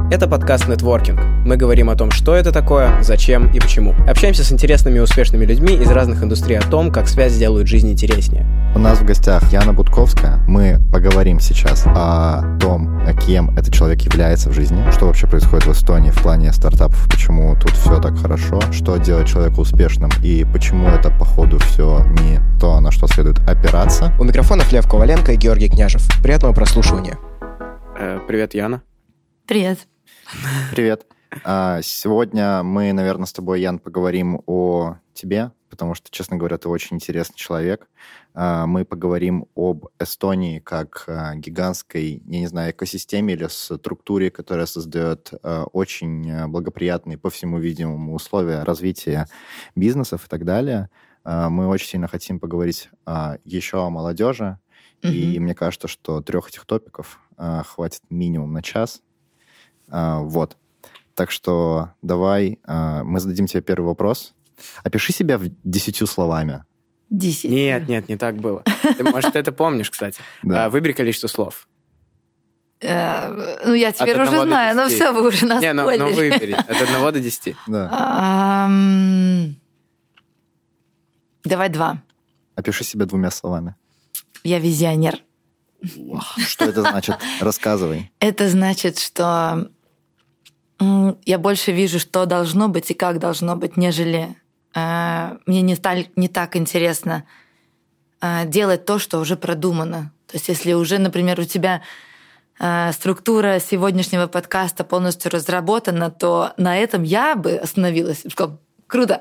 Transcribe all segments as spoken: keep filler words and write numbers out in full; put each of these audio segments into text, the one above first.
Это подкаст «Нетворкинг». Мы говорим о том, что это такое, зачем и почему. Общаемся с интересными и успешными людьми из разных индустрий о том, как связь делают жизнь интереснее. У нас в гостях Яна Будковская. Мы поговорим сейчас о том, кем этот человек является в жизни, что вообще происходит в Эстонии в плане стартапов, почему тут все так хорошо, что делает человека успешным и почему это, походу, все не то, на что следует опираться. У микрофонов Лев Коваленко и Георгий Княжев. Приятного прослушивания. Э, привет, Яна. Привет. Привет. Сегодня мы, наверное, с тобой, Ян, поговорим о тебе, потому что, честно говоря, ты очень интересный человек. Мы поговорим об Эстонии как гигантской, я не знаю, экосистеме или структуре, которая создает очень благоприятные, по всему видимому, условия развития бизнесов и так далее. Мы очень сильно хотим поговорить еще о молодежи, mm-hmm. и мне кажется, что трех этих топиков хватит минимум на час. Вот. Так что давай, мы зададим тебе первый вопрос. Опиши себя в десятью словами. Десять. Нет, нет, не так было. Ты, может, это помнишь, кстати. Да. Выбери количество слов. Э, ну, я теперь уже знаю, но все, вы уже нас Не, ну, ну выбери. От одного до десяти. Да. Давай два. Опиши себя двумя словами. Я визионер. Что это значит? Рассказывай. Это значит, что я больше вижу, что должно быть и как должно быть, нежели мне не так, не так интересно делать то, что уже продумано. То есть если уже, например, у тебя структура сегодняшнего подкаста полностью разработана, то на этом я бы остановилась и сказала: круто.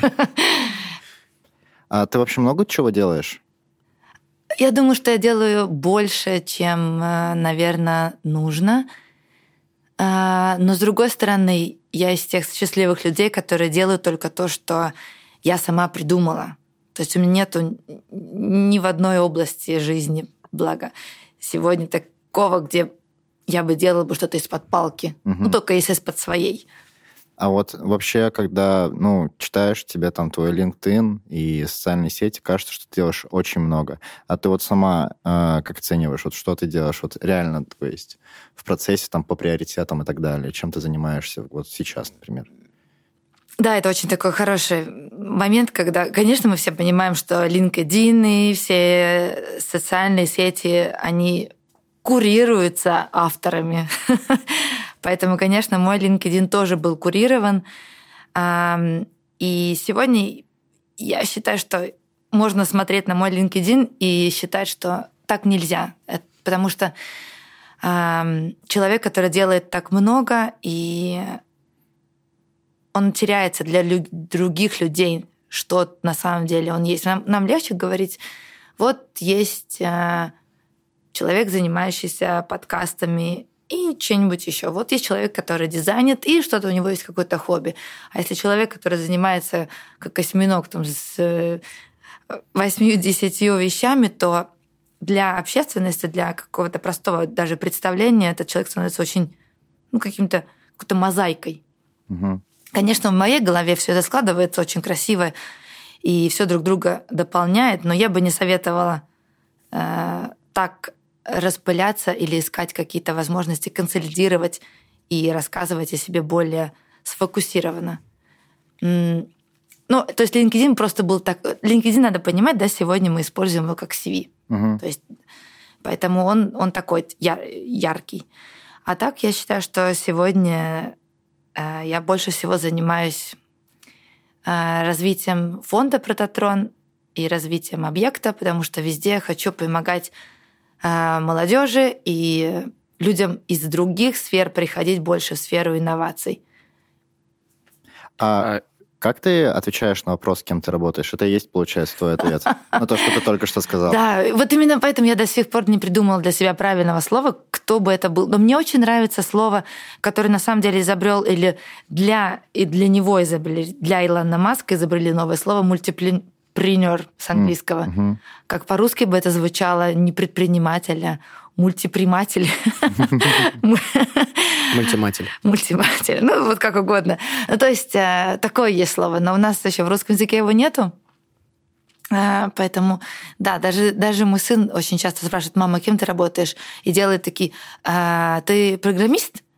А ты вообще много чего делаешь? Я думаю, что я делаю больше, чем, наверное, нужно. Но, с другой стороны, я из тех счастливых людей, которые делают только то, что я сама придумала. То есть у меня нету ни в одной области жизни, благо, сегодня такого, где я бы делала бы что-то из-под палки. Угу. Ну, только если из-под своей. А вот вообще, когда, ну, читаешь тебе там твой LinkedIn и социальные сети, кажется, что ты делаешь очень много. А ты вот сама э, как оцениваешь, вот что ты делаешь вот реально, то есть в процессе там по приоритетам и так далее? Чем ты занимаешься вот сейчас, например? Да, это очень такой хороший момент, когда, конечно, мы все понимаем, что LinkedIn и все социальные сети, они курируются авторами. Поэтому, конечно, мой LinkedIn тоже был курирован. И сегодня я считаю, что можно смотреть на мой LinkedIn и считать, что так нельзя. Потому что человек, который делает так много, и он теряется для лю- других людей, что на самом деле он есть. Нам, нам легче говорить, вот есть человек, занимающийся подкастами, и что-нибудь еще. Вот есть человек, который дизайнит, и что-то у него есть какое-то хобби. А если человек, который занимается как осьминог там, с восьмью-десятью вещами, то для общественности, для какого-то простого даже представления этот человек становится очень, ну, каким-то, какой-то мозаикой. Угу. Конечно, в моей голове все это складывается очень красиво, и все друг друга дополняет, но я бы не советовала э, так распыляться или искать какие-то возможности консолидировать и рассказывать о себе более сфокусированно. Ну, то есть LinkedIn просто был так... LinkedIn, надо понимать, да, сегодня мы используем его как си ви. Uh-huh. То есть, поэтому он, он такой яр, яркий. А так я считаю, что сегодня э, я больше всего занимаюсь э, развитием фонда «Прототрон» и развитием объекта, потому что везде я хочу помогать молодежи и людям из других сфер приходить больше в сферу инноваций. А как ты отвечаешь на вопрос, кем ты работаешь? Это и есть, получается, твой ответ на то, что ты только что сказал. Да, вот именно поэтому я до сих пор не придумала для себя правильного слова, кто бы это был. Но мне очень нравится слово, которое на самом деле изобрел или для, и для него изобрели, для Илона Маска изобрели новое слово «мультипли». Предпринер с английского. Mm-hmm. Как по-русски бы это звучало не предприниматель, а мультиприматель. Мультиматель. Мультиматель. Ну, вот как угодно. Ну, то есть такое есть слово, но у нас еще в русском языке его нету. Поэтому, да, даже, даже мой сын очень часто спрашивает: мама, кем ты работаешь? И делает такие: а, ты программист?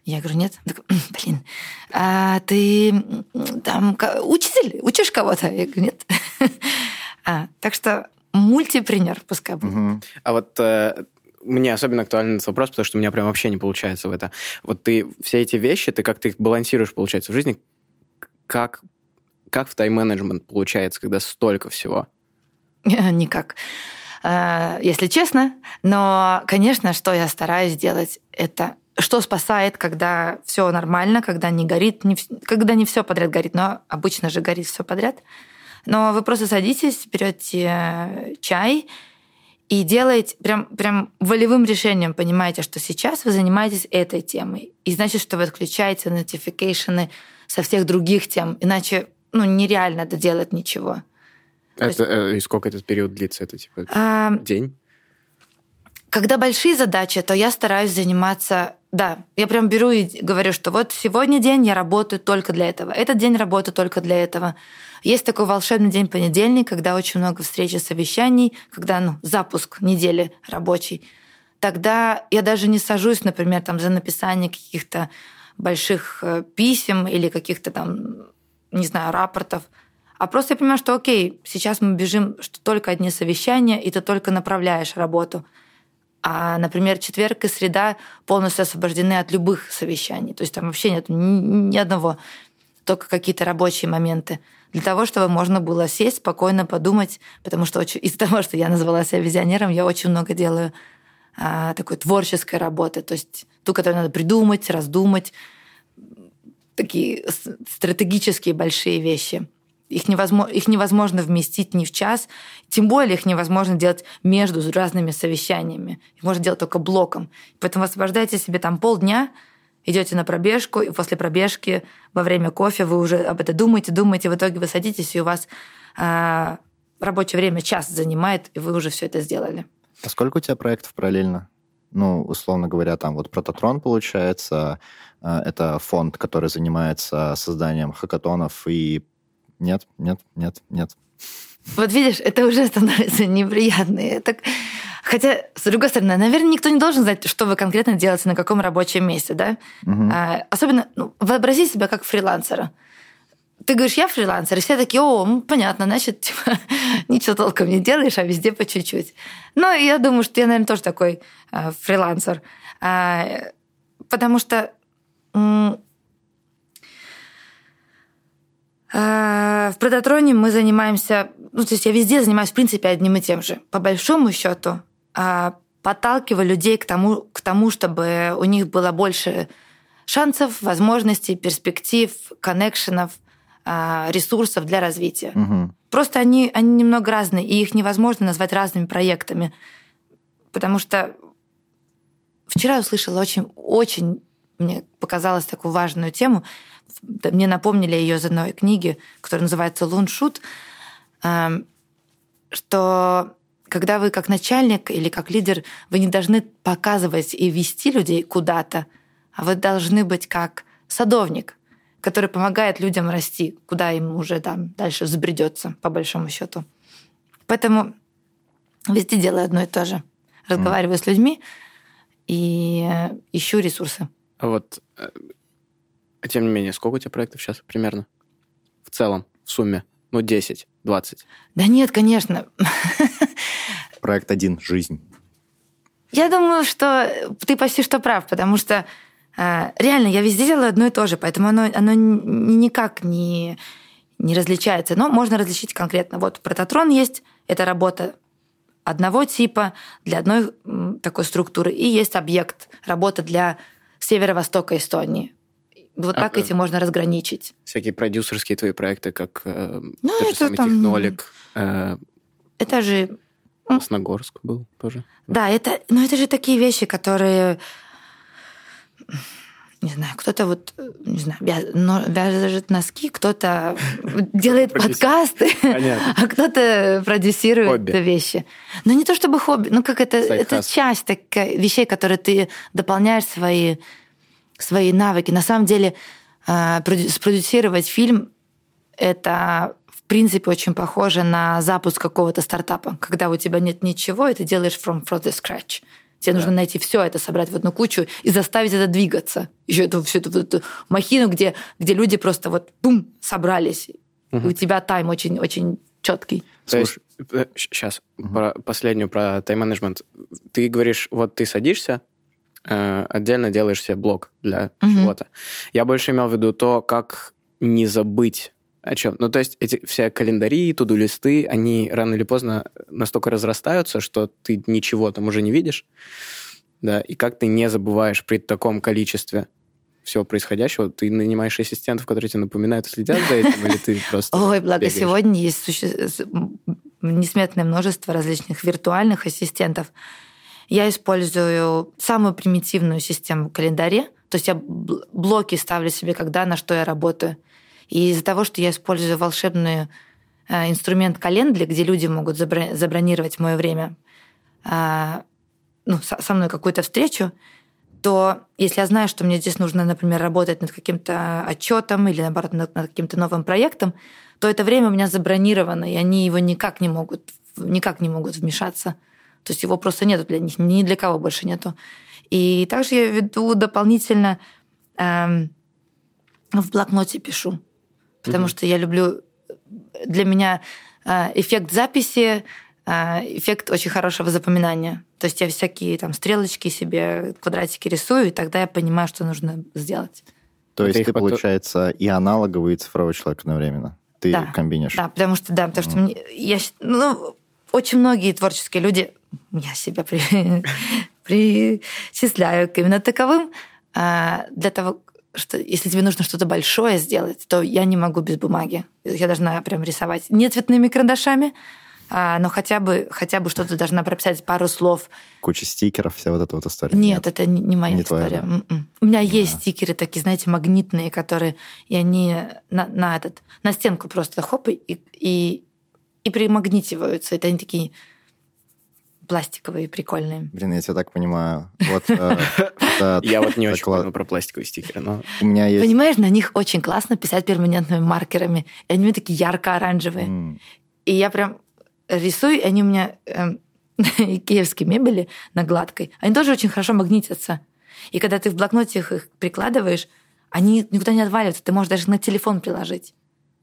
Я говорю, нет. Он такой, блин, а ты там учитель, учишь кого-то? Я говорю, нет. а, так что мультипренер пускай будет. Угу. А вот э, мне особенно актуален этот вопрос, потому что у меня прям вообще не получается в это. Вот ты все эти вещи, ты как ты их балансируешь, получается, в жизни? Как, как в тайм-менеджмент получается, когда столько всего? Никак. Если честно. Но, конечно, что я стараюсь делать, это что спасает, когда все нормально, когда не горит, не, когда не все подряд горит, но обычно же горит все подряд. Но вы просто садитесь, берете чай и делаете прям, прям волевым решением, понимаете, что сейчас вы занимаетесь этой темой. И значит, что вы отключаете нотификейшены со всех других тем, иначе ну, нереально доделать ничего. Это, есть, э, и сколько этот период длится? Это типа а, день? Когда большие задачи, то я стараюсь заниматься... Да, я прям беру и говорю, что вот сегодня день я работаю только для этого, этот день работаю только для этого. Есть такой волшебный день понедельник, когда очень много встреч и совещаний, когда ну, запуск недели рабочий. Тогда я даже не сажусь, например, там, за написание каких-то больших писем или каких-то там, не знаю, рапортов. А просто я понимаю, что окей, сейчас мы бежим, что только одни совещания, и ты только направляешь работу. А, например, четверг и среда полностью освобождены от любых совещаний. То есть там вообще нет ни одного, только какие-то рабочие моменты. Для того, чтобы можно было сесть, спокойно подумать, потому что очень, из-за того, что я назвала себя визионером, я очень много делаю а, такой творческой работы. То есть ту, которую надо придумать, раздумать, такие стратегические большие вещи. Их невозможно, их невозможно вместить ни в час, тем более их невозможно делать между разными совещаниями. Их можно делать только блоком. Поэтому освобождайте себе там полдня, идете на пробежку, и после пробежки во время кофе вы уже об этом думаете, думаете, в итоге вы садитесь, и у вас а, рабочее время час занимает, и вы уже все это сделали. А сколько у тебя проектов параллельно? Ну, условно говоря, там вот Прототрон, получается, это фонд, который занимается созданием хакатонов и Нет, нет, нет, нет. Вот видишь, это уже становится неприятно. Это... Хотя, с другой стороны, наверное, никто не должен знать, что вы конкретно делаете на каком рабочем месте, да? Угу. А, особенно, ну, вообрази себя как фрилансера. Ты говоришь, я фрилансер, и все такие, о, ну, понятно, значит, типа, ничего толком не делаешь, а везде по чуть-чуть. Ну, я думаю, что я, наверное, тоже такой а, фрилансер. А, потому что... М- В Прототроне мы занимаемся, ну, то есть я везде занимаюсь, в принципе, одним и тем же. По большому счету, подталкиваю людей к тому, к тому, чтобы у них было больше шансов, возможностей, перспектив, коннекшенов, ресурсов для развития. Угу. Просто они, они немного разные, и их невозможно назвать разными проектами. Потому что вчера я услышала очень, очень, мне показалось, такую важную тему. Мне напомнили ее из одной книги, которая называется «Луншут», что когда вы как начальник или как лидер, вы не должны показывать и вести людей куда-то, а вы должны быть как садовник, который помогает людям расти, куда им уже там дальше взбредется, по большому счету. Поэтому везде делаю одно и то же. Разговариваю mm. с людьми и ищу ресурсы. А вот... Тем не менее, сколько у тебя проектов сейчас примерно? В целом, в сумме? Ну, десять, двадцать. Да нет, конечно. Проект один — жизнь. Я думаю, что ты почти что прав, потому что э, реально я везде делаю одно и то же, поэтому оно, оно никак не, не различается. Но можно различить конкретно. Вот Прототрон есть, это работа одного типа для одной такой структуры, и есть объект, работа для северо-востока Эстонии. Вот а, так эти можно разграничить. Всякие продюсерские твои проекты, как э, ну, тот же самый там... Технолик. Э, это же... Красногорск был тоже. Да, это, но это же такие вещи, которые... Не знаю, кто-то вот, не знаю, вяжет носки, кто-то делает подкасты, а кто-то продюсирует вещи. Но не то чтобы хобби, ну как это, это часть такая вещей, которые ты дополняешь свои... свои навыки. На самом деле, спродюсировать фильм — это, в принципе, очень похоже на запуск какого-то стартапа, когда у тебя нет ничего, и ты делаешь from, from the scratch. Тебе Да. нужно найти все это, собрать в одну кучу и заставить это двигаться. Еще эту, всю эту, эту махину, где, где люди просто вот бум, собрались. Угу. И у тебя тайм очень-очень четкий. То есть, сейчас, угу. про последнюю, про тайм-менеджмент. Ты говоришь, вот ты садишься, э, отдельно делаешь себе блок для угу. чего-то. Я больше имел в виду то, как не забыть о чем. Ну, то есть эти все календари, туду-листы, они рано или поздно настолько разрастаются, что ты ничего там уже не видишь, да, и как ты не забываешь при таком количестве всего происходящего, ты нанимаешь ассистентов, которые тебе напоминают и следят за этим, или ты просто Ой, благо бегаешь? Сегодня есть суще... несметное множество различных виртуальных ассистентов. Я использую самую примитивную систему в календаре, то есть я блоки ставлю себе, когда, на что я работаю. И из-за того, что я использую волшебный э, инструмент Calendly, где люди могут забро- забронировать мое время, э, ну, со, со мной какую-то встречу, то если я знаю, что мне здесь нужно, например, работать над каким-то отчетом или, наоборот, над, над каким-то новым проектом, то это время у меня забронировано, и они его никак не могут, никак не могут вмешаться. То есть его просто нету для них, ни для кого больше нету. И также я веду дополнительно, э, в блокноте пишу. Потому mm-hmm. что я люблю... Для меня эффект записи, эффект очень хорошего запоминания. То есть я всякие там стрелочки себе, квадратики рисую, и тогда я понимаю, что нужно сделать. То есть ты, ты, получается, и аналоговый, и цифровой человек одновременно? Ты да, комбинишь? Да, потому что, да, потому mm-hmm. что мне, я, ну, очень многие творческие люди, я себя при, причисляю к именно таковым, для того... что если тебе нужно что-то большое сделать, то я не могу без бумаги. Я должна прям рисовать не цветными карандашами, но хотя бы, хотя бы что-то должна прописать, пару слов. Куча стикеров, вся вот эта вот история. Нет, Нет это не моя не история. Твоя, да? У меня есть да. стикеры такие, знаете, магнитные, которые и они на, на, этот, на стенку просто хоп, и, и, и примагнитиваются. Это они такие... пластиковые, прикольные. Блин, я тебя так понимаю. Я вот не очень понял про пластиковые стикеры, но... У меня есть... Понимаешь, на них очень классно писать перманентными маркерами. И они у меня такие ярко-оранжевые. И я прям рисую, и они у меня икеевские мебели на гладкой. Они тоже очень хорошо магнитятся. И когда ты в блокноте их прикладываешь, они никуда не отваливаются. Ты можешь даже на телефон приложить.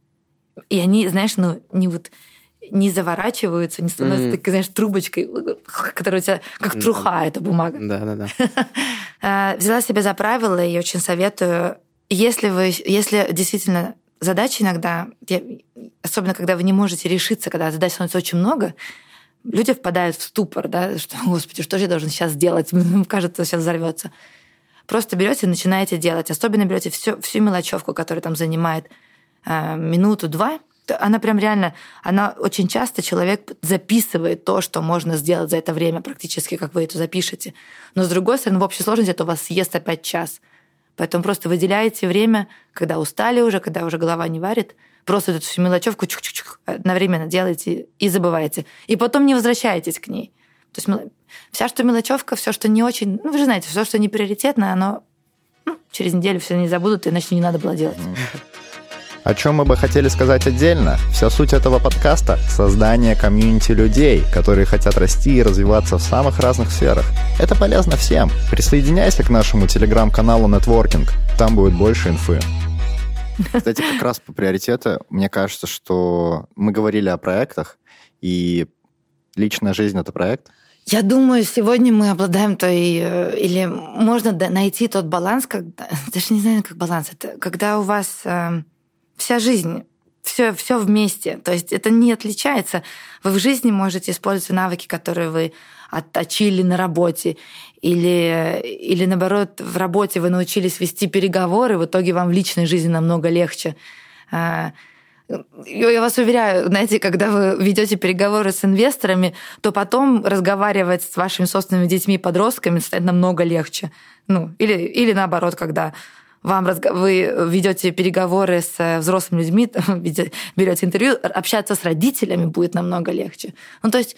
И они, знаешь, ну, не вот... не заворачиваются, не становятся mm-hmm. такой, знаешь, трубочкой, которая у тебя как труха, mm-hmm. эта бумага. Да-да-да. Взяла себе за правило и очень советую, если вы, если действительно задачи иногда, особенно когда вы не можете решиться, когда задач становится очень много, люди впадают в ступор, да, что, господи, что же я должен сейчас сделать? Кажется, сейчас взорвется. Просто берете и начинаете делать. Особенно берете всю, всю мелочевку, которая там занимает э, минуту-два. Она прям реально, она очень часто человек записывает то, что можно сделать за это время, практически как вы это запишете. Но с другой стороны, в общей сложности это у вас съест опять час. Поэтому просто выделяете время, когда устали уже, когда уже голова не варит, просто эту всю мелочевку чук-чук-чук одновременно делаете и забываете. И потом не возвращаетесь к ней. То есть вся, что мелочевка, все, что не очень... Ну, вы же знаете, все, что не приоритетно, оно ну, через неделю все не забудут, иначе не надо было делать. О чем мы бы хотели сказать отдельно? Вся суть этого подкаста – создание комьюнити людей, которые хотят расти и развиваться в самых разных сферах. Это полезно всем. Присоединяйся к нашему телеграм-каналу Networking, там будет больше инфы. Кстати, как раз по приоритету, мне кажется, что мы говорили о проектах, и личная жизнь – это проект. Я думаю, сегодня мы обладаем той... Или можно найти тот баланс, когда... Даже не знаю, как баланс. Это когда у вас... Вся жизнь, все, все вместе. То есть это не отличается. Вы в жизни можете использовать навыки, которые вы отточили на работе. Или, или наоборот, в работе вы научились вести переговоры, в итоге вам в личной жизни намного легче. Я вас уверяю, знаете, когда вы ведете переговоры с инвесторами, то потом разговаривать с вашими собственными детьми и подростками станет намного легче. Ну, или, или наоборот, когда... Вам разго... вы ведете переговоры с взрослыми людьми, берете интервью, общаться с родителями будет намного легче. Ну, то есть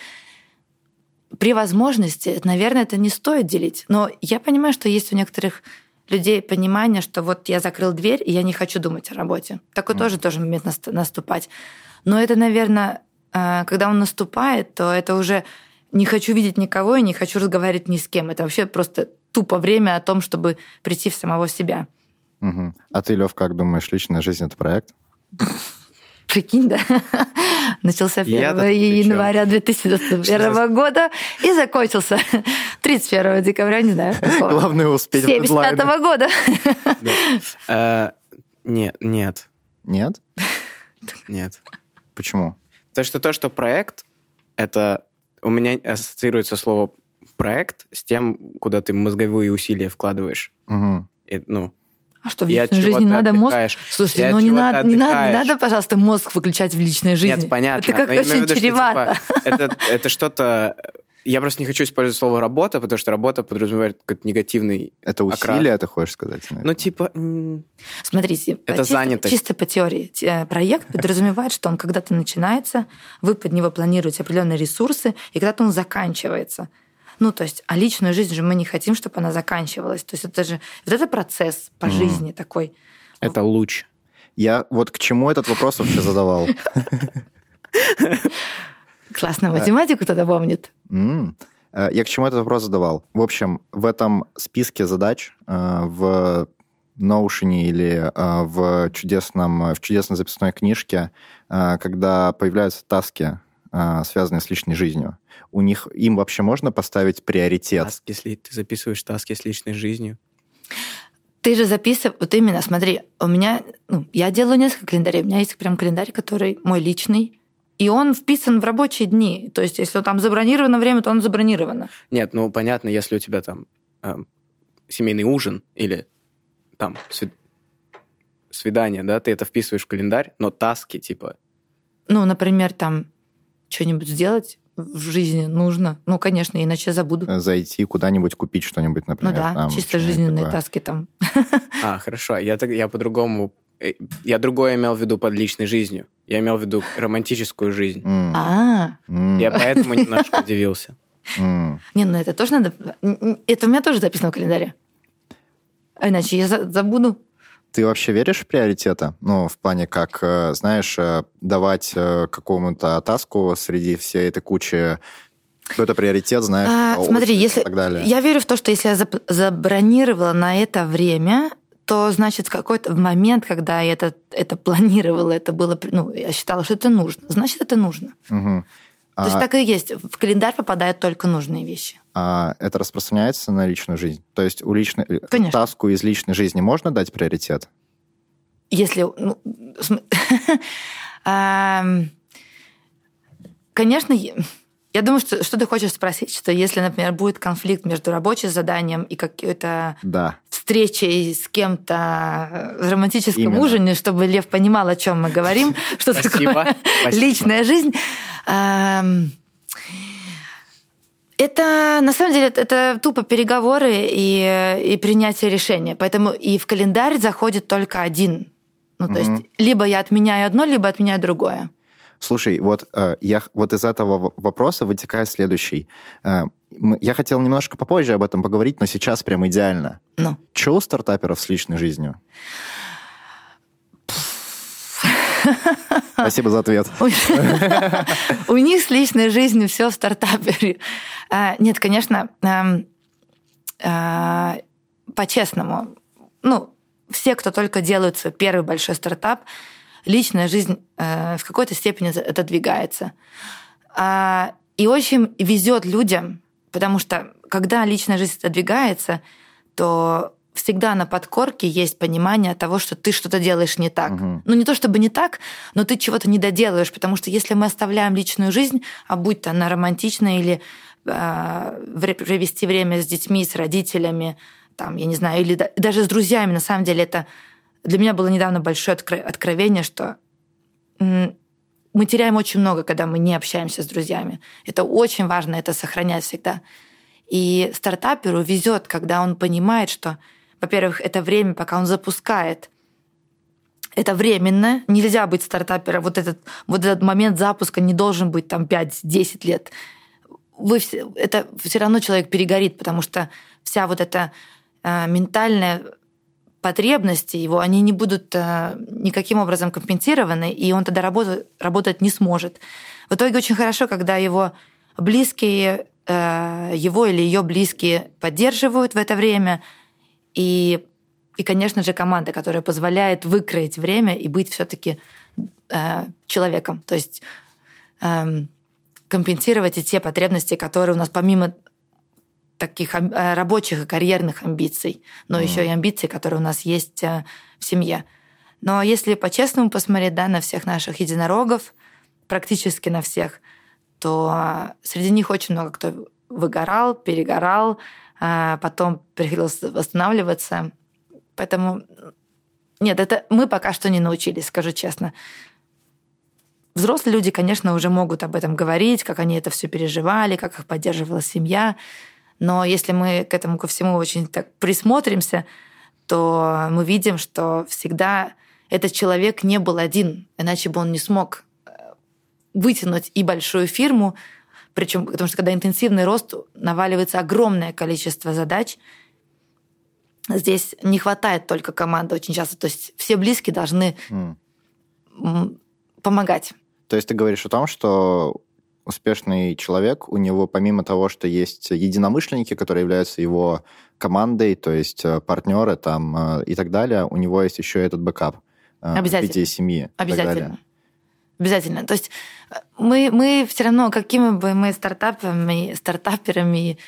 при возможности, наверное, это не стоит делить. Но я понимаю, что есть у некоторых людей понимание, что вот я закрыл дверь, и я не хочу думать о работе. Такой mm. тоже тоже момент наступать. Но это, наверное, когда он наступает, то это уже не хочу видеть никого и не хочу разговаривать ни с кем. Это вообще просто тупо время о том, чтобы прийти в самого себя. Угу. А ты, Лев, как думаешь, личная жизнь — это проект? Прикинь, да? Начался первого января две тысячи двадцать первого года и закончился тридцать первого декабря, не знаю. Главное успеть в дедлайны. семьдесят пятого года. Нет, нет. Нет? Нет. Почему? Потому что то, что проект, это... У меня ассоциируется слово «проект» с тем, куда ты мозговые усилия вкладываешь. Угу. И, ну, А что, в личной жизни надо мозг? Слушайте, ну не надо, не, надо, не надо, пожалуйста, мозг выключать в личной жизни. Нет, понятно. Это как очень виду, чревато. Что, типа, это, это что-то... Я просто не хочу использовать слово «работа», потому что работа подразумевает какой-то негативный Это усилие, окрас. Ты хочешь сказать? Ну, типа... Смотрите, это чисто, занятость. Чисто по теории. Проект подразумевает, что он когда-то начинается, вы под него планируете определенные ресурсы, и когда-то он заканчивается. Ну, то есть, а личную жизнь же мы не хотим, чтобы она заканчивалась. То есть это же... Вот это процесс по mm. жизни такой. Это луч. Я вот к чему этот вопрос вообще задавал? Классно, математику тогда помнит. Mm. Я к чему этот вопрос задавал? В общем, в этом списке задач в Notion или в, чудесном, в чудесной записной книжке, когда появляются таски, связанные с личной жизнью, у них им вообще можно поставить приоритет? Таски, если ты записываешь таски с личной жизнью. Ты же записываешь... Вот именно, смотри, у меня... Ну, я делаю несколько календарей. У меня есть прям календарь, который мой личный, и он вписан в рабочие дни. То есть, если там забронировано время, то он забронировано. Нет, ну, понятно, если у тебя там э, семейный ужин или там свид... свидание, да, ты это вписываешь в календарь, но таски, типа... Ну, например, там что-нибудь сделать в жизни нужно. Ну, конечно, иначе забуду. Зайти куда-нибудь, купить что-нибудь, например. Ну да, там, чисто жизненные такое. Таски там. А, хорошо. Я, я по-другому... Я другое имел в виду под личной жизнью. Я имел в виду романтическую жизнь. Mm. А. Mm. Я поэтому немножко удивился. Mm. Не, ну это тоже надо... Это у меня тоже записано в календаре. А иначе я забуду. Ты вообще веришь в приоритеты? Ну, в плане, как, знаешь, давать какому-то таску среди всей этой кучи какой-то приоритет, знаешь, а, смотри, если... и так далее. Я верю в то, что если я забронировала на это время, то, значит, в какой-то момент, когда я это, это планировала, это было... Ну, я считала, что это нужно. Значит, это нужно. Угу. То а... есть так и есть. В календарь попадают только нужные вещи. А это распространяется на личную жизнь? То есть у личной... Конечно. Таску из личной жизни можно дать приоритет? Если... Ну, конечно, я думаю, что, что ты хочешь спросить, что если, например, будет конфликт между рабочим заданием и какой-то да. встречей с кем-то в романтическом Именно. ужине, чтобы Лев понимал, о чем мы говорим, что такое личная жизнь. Это, на самом деле, это тупо переговоры и, и принятие решения. Поэтому и в календарь заходит только один. Ну, то mm-hmm. есть, либо я отменяю одно, либо отменяю другое. Слушай, вот, э, я, вот из этого вопроса вытекает следующий. Э, я хотел немножко попозже об этом поговорить, но сейчас прям идеально. Ну. Что у стартаперов с личной жизнью? Спасибо за ответ. У них с личной жизнью все в стартапере. Нет, конечно, по-честному, ну, все, кто только делает свой первый большой стартап, личная жизнь в какой-то степени отодвигается. И очень везет людям, потому что когда личная жизнь отодвигается, то всегда на подкорке есть понимание того, что ты что-то делаешь не так. Угу. Ну, не то чтобы не так, но ты чего-то не доделываешь, потому что если мы оставляем личную жизнь, а будь то она романтичная или э, провести время с детьми, с родителями, там, я не знаю, или да, даже с друзьями, на самом деле это для меня было недавно большое откро- откровение, что м- мы теряем очень много, когда мы не общаемся с друзьями. Это очень важно, это сохранять всегда. И стартаперу везет, когда он понимает, что, во-первых, это время, пока он запускает. Это временно. Нельзя быть стартапером. Вот этот, вот этот момент запуска не должен быть там пять-десять лет. Вы все, это все равно человек перегорит, потому что вся вот эта э, ментальная потребности его, они не будут э, никаким образом компенсированы, и он тогда работать, работать не сможет. В итоге очень хорошо, когда его близкие э, его или ее близкие поддерживают в это время, и, и, конечно же, команда, которая позволяет выкроить время и быть все-таки э, человеком, то есть э, компенсировать и те потребности, которые у нас помимо таких рабочих и карьерных амбиций, но mm. еще и амбиций, которые у нас есть в семье. Но если по-честному посмотреть, да, на всех наших единорогов, практически на всех, то среди них очень много кто выгорал, перегорал, потом приходилось восстанавливаться. Поэтому нет, это мы пока что не научились, скажу честно. Взрослые люди, конечно, уже могут об этом говорить, как они это все переживали, как их поддерживала семья. Но если мы к этому ко всему очень так присмотримся, то мы видим, что всегда этот человек не был один, иначе бы он не смог вытянуть и большую фирму, причем потому что когда интенсивный рост, наваливается огромное количество задач. Здесь не хватает только команды очень часто, то есть все близкие должны mm. помогать. То есть ты говоришь о том, что успешный человек, у него помимо того, что есть единомышленники, которые являются его командой, то есть партнеры там и так далее, у него есть еще этот бэкап в виде семьи. Обязательно. Обязательно. То есть мы, мы все равно, какими бы мы стартапами, стартаперами,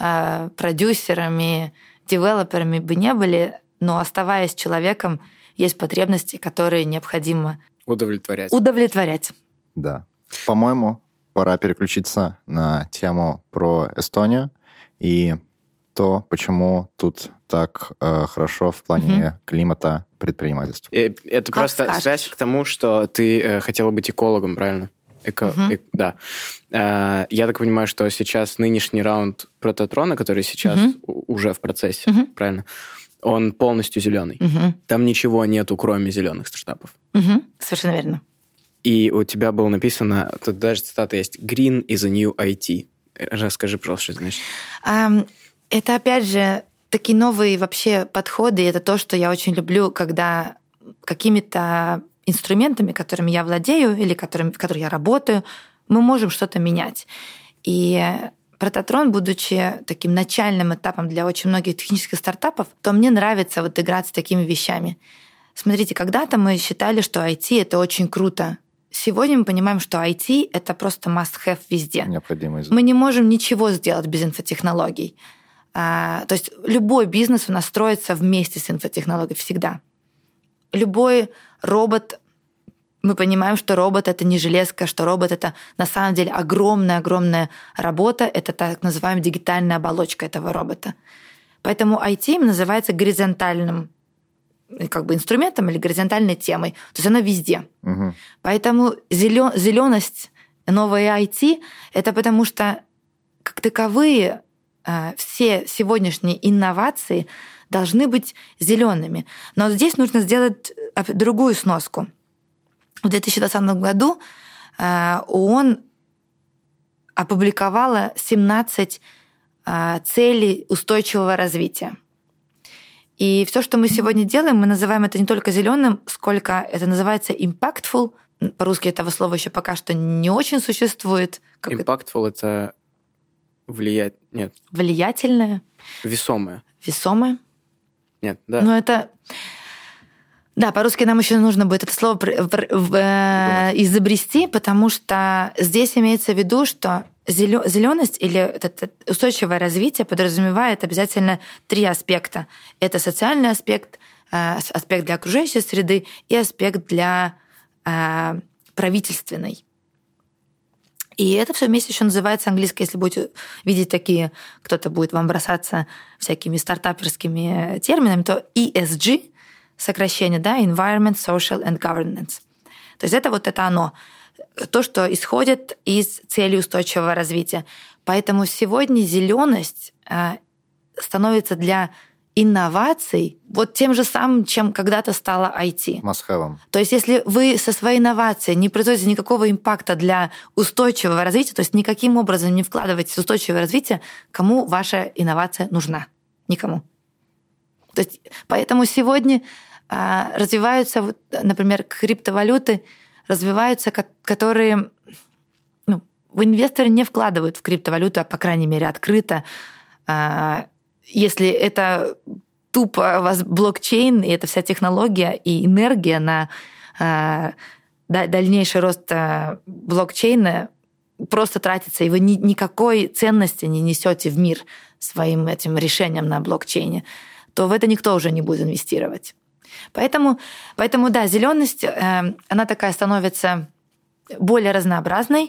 продюсерами, девелоперами бы не были, но оставаясь человеком, есть потребности, которые необходимо удовлетворять. Удовлетворять. Да. По-моему, пора переключиться на тему про Эстонию и то, почему тут так э, хорошо в плане угу. климата предпринимательства. И это как просто скажешь. Связь к тому, что ты э, хотела быть экологом, правильно? Эко, угу. э, да. Э, я так понимаю, что сейчас нынешний раунд Прототрона, который сейчас угу. уже в процессе, угу. правильно? Он полностью зеленый. Угу. Там ничего нету, кроме зеленых стартапов. Угу. Совершенно верно. И у тебя было написано, тут даже цитата есть, «Green is a new ай ти». Расскажи, пожалуйста, что это значит. Um, это, опять же, такие новые вообще подходы. И это то, что я очень люблю, когда какими-то инструментами, которыми я владею или которыми, в которых я работаю, мы можем что-то менять. И Прототрон, будучи таким начальным этапом для очень многих технических стартапов, то мне нравится вот играть с такими вещами. Смотрите, когда-то мы считали, что ай ти — это очень круто. Сегодня мы понимаем, что ай ти — это просто must-have везде. Необходимость. Мы не можем ничего сделать без инфотехнологий. А, то есть любой бизнес у нас строится вместе с инфотехнологией всегда. Любой робот, мы понимаем, что робот — это не железка, что робот — это на самом деле огромная-огромная работа, это так называемая дигитальная оболочка этого робота. Поэтому ай ти называется горизонтальным как бы инструментом или горизонтальной темой. То есть она везде. Угу. Поэтому зеленость новой ай ти — это потому что как таковые все сегодняшние инновации должны быть зелеными. Но здесь нужно сделать другую сноску. В две тысячи двадцатом году ООН опубликовала семнадцать целей устойчивого развития. И все, что мы сегодня делаем, мы называем это не только зеленым, сколько это называется impactful. По-русски этого слова еще пока что не очень существует. Как impactful это... это влиять... Нет. Влиятельное. Весомое. Весомое. Нет, да. Но это... Да, по-русски нам еще нужно будет это слово изобрести, потому что здесь имеется в виду, что зеленость или устойчивое развитие подразумевает обязательно три аспекта. Это социальный аспект, аспект для окружающей среды и аспект для правительственной. И это все вместе еще называется английский, если будете видеть такие, кто-то будет вам бросаться всякими стартаперскими терминами, то и эс джи, сокращение, да, Environment, Social and Governance. То есть это вот это оно. То, что исходит из целей устойчивого развития. Поэтому сегодня зеленость становится для инноваций вот тем же самым, чем когда-то стала ай ти. Must-have. То есть если вы со своей инновацией не производите никакого импакта для устойчивого развития, то есть никаким образом не вкладываете в устойчивое развитие, кому ваша инновация нужна? Никому. То есть, поэтому сегодня а, развиваются, например, криптовалюты, развиваются, которые ну, в инвесторы не вкладывают в криптовалюту, а по крайней мере открыто. Если это тупо у вас блокчейн, и это вся технология и энергия на дальнейший рост блокчейна просто тратится, и вы ни, никакой ценности не несете в мир своим этим решением на блокчейне, то в это никто уже не будет инвестировать. Поэтому, поэтому да, зеленость, она такая становится более разнообразной.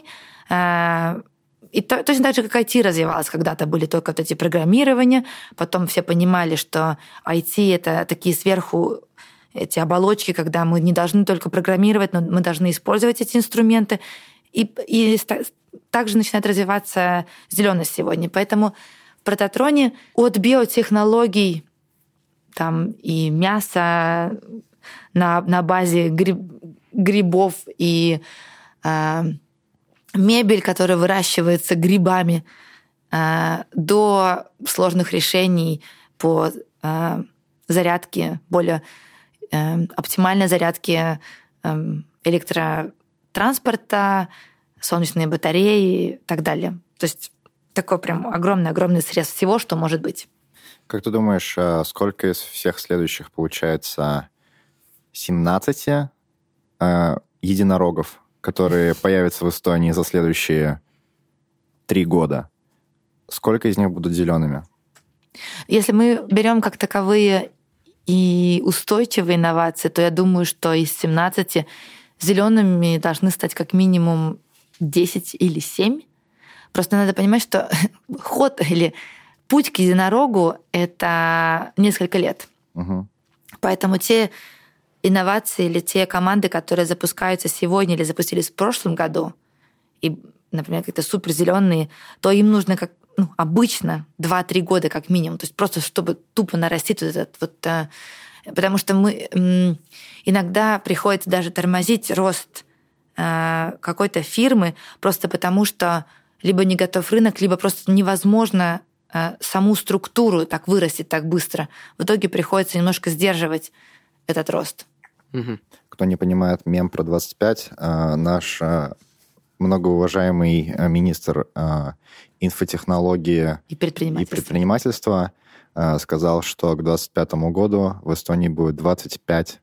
И то, точно так же, как ай ти развивалась. Когда-то были только вот эти программирования, потом все понимали, что ай ти — это такие сверху эти оболочки, когда мы не должны только программировать, но мы должны использовать эти инструменты. И, и также начинает развиваться зеленость сегодня. Поэтому в Прототроне от биотехнологий там, и мяса на, на базе гриб, грибов и э, мебель, которая выращивается грибами, э, до сложных решений по э, зарядке, более э, оптимальной зарядке э, электротранспорта, солнечные батареи и так далее. То есть такой прям огромный-огромный срез всего, что может быть. Как ты думаешь, сколько из всех следующих получается семнадцать э, единорогов, которые появятся в Эстонии за следующие три года? Сколько из них будут зелеными? Если мы берем как таковые и устойчивые инновации, то я думаю, что из семнадцати зелеными должны стать как минимум десять или семь. Просто надо понимать, что ход или путь к единорогу — это несколько лет. Угу. Поэтому те инновации или те команды, которые запускаются сегодня или запустились в прошлом году, и, например, какие-то суперзеленые, то им нужно как ну, обычно два-три года как минимум. То есть просто чтобы тупо нарастить вот этот вот... Потому что мы иногда приходится даже тормозить рост какой-то фирмы просто потому, что либо не готов рынок, либо просто невозможно саму структуру так вырастить так быстро. В итоге приходится немножко сдерживать этот рост. Угу. Кто не понимает мем про двадцать пять, наш многоуважаемый министр инфотехнологии и предпринимательства, и предпринимательства сказал, что к двадцать пятому году в Эстонии будет двадцать пять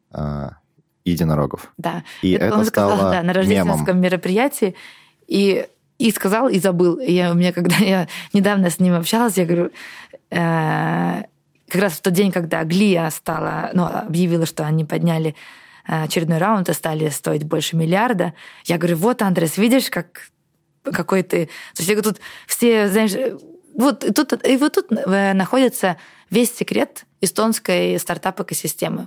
единорогов. Да. И это, он стало сказал, да, на рождественском мемом. мероприятии. И, и сказал, и забыл. Я, у меня, когда я недавно с ним общалась, я говорю, э, как раз в тот день, когда Глия стала, ну, объявила, что они подняли очередной раунд и стали стоить больше миллиарда, я говорю, вот, Андрес, видишь, как какой ты... То есть я говорю, тут все, знаешь... Вот и, тут, и вот тут находится весь секрет эстонской стартап-экосистемы.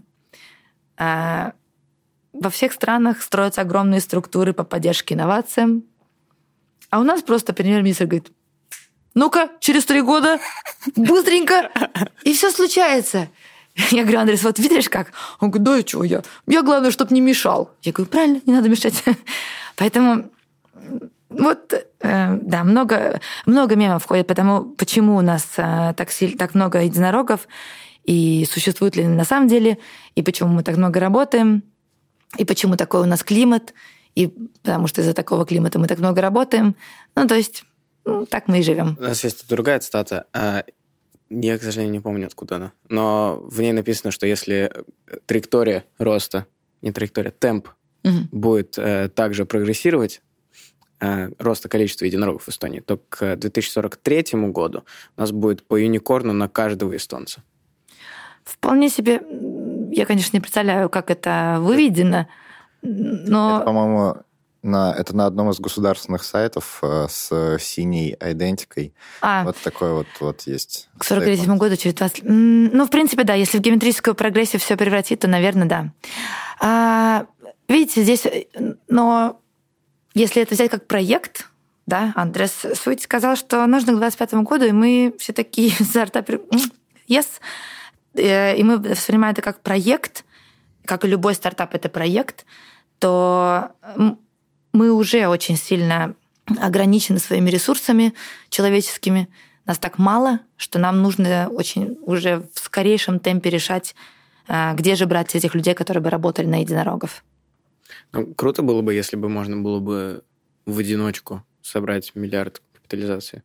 Во всех странах строятся огромные структуры по поддержке инновациям, а у нас просто премьер-министр говорит, ну-ка, через три года, быстренько, и все случается. Я говорю, Андрес, вот видишь как? Он говорит, да и чего я? Я, главное, чтобы не мешал. Я говорю, правильно, не надо мешать. Поэтому вот, э, да, много, много мемов входит, потому почему у нас э, так, сильно, так много единорогов, и существуют ли на самом деле, и почему мы так много работаем, и почему такой у нас климат, и потому что из-за такого климата мы так много работаем. Ну, то есть, ну, так мы и живем. У нас есть другая цитата. Я, к сожалению, не помню, откуда она. Но в ней написано, что если траектория роста, не траектория, темп угу. будет э, также прогрессировать, э, роста количества единорогов в Эстонии, то к две тысячи сорок третьему году у нас будет по юникорну на каждого эстонца. Вполне себе... Я, конечно, не представляю, как это выведено, но... Это, по-моему, на, это на одном из государственных сайтов э, с синей идентикой. А, вот такой вот, вот есть. К сорок третьему году через двадцать... Ну, в принципе, да. Если в геометрическую прогрессию все превратит, то, наверное, да. А, видите, здесь... Но если это взять как проект, да, Андрес Суйт сказал, что нужно к двадцать пятому году, и мы все такие стартапы... Yes. И мы воспринимаем это как проект, как и любой стартап это проект, то мы уже очень сильно ограничены своими ресурсами человеческими. Нас так мало, что нам нужно очень уже в скорейшем темпе решать, где же брать этих людей, которые бы работали на единорогов. Ну, круто было бы, если бы можно было бы в одиночку собрать миллиард капитализации?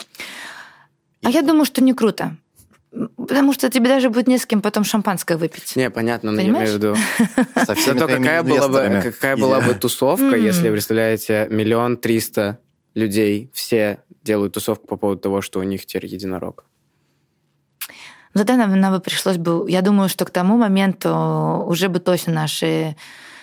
А я думаю, что не круто. Потому что тебе даже будет не с кем потом шампанское выпить. Не, понятно, но я имею в виду... Со всеми Зато твоими какая была бы, инвесторами. какая была бы тусовка, если, представляете, миллион триста людей, все делают тусовку по поводу того, что у них теперь единорог. Тогда нам, нам бы пришлось бы... Я думаю, что к тому моменту уже бы точно наши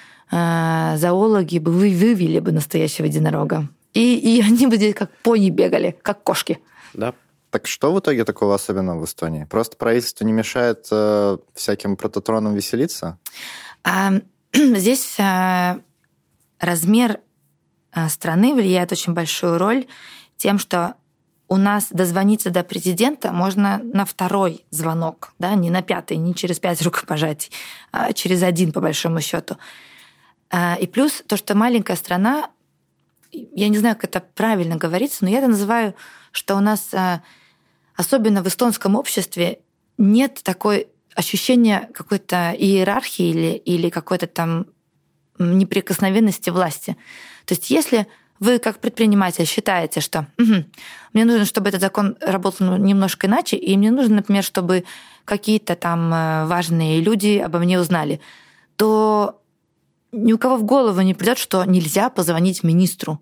э, зоологи бы вы, вывели бы настоящего единорога. И, и они бы здесь как пони бегали, как кошки. Да. Так что в итоге такого особенного в Эстонии? Просто правительство не мешает э, всяким прототронам веселиться? А, здесь а, размер а, страны влияет очень большую роль тем, что у нас дозвониться до президента можно на второй звонок, да, не на пятый, не через пять рукопожатий, а через один, по большому счету. А, и плюс то, что маленькая страна, я не знаю, как это правильно говорится, но я это называю, что у нас, а, особенно в эстонском обществе, нет такой ощущения какой-то иерархии или, или какой-то там неприкосновенности власти. То есть если вы как предприниматель считаете, что угу, мне нужно, чтобы этот закон работал немножко иначе, и мне нужно, например, чтобы какие-то там важные люди обо мне узнали, то ни у кого в голову не придет, что нельзя позвонить министру.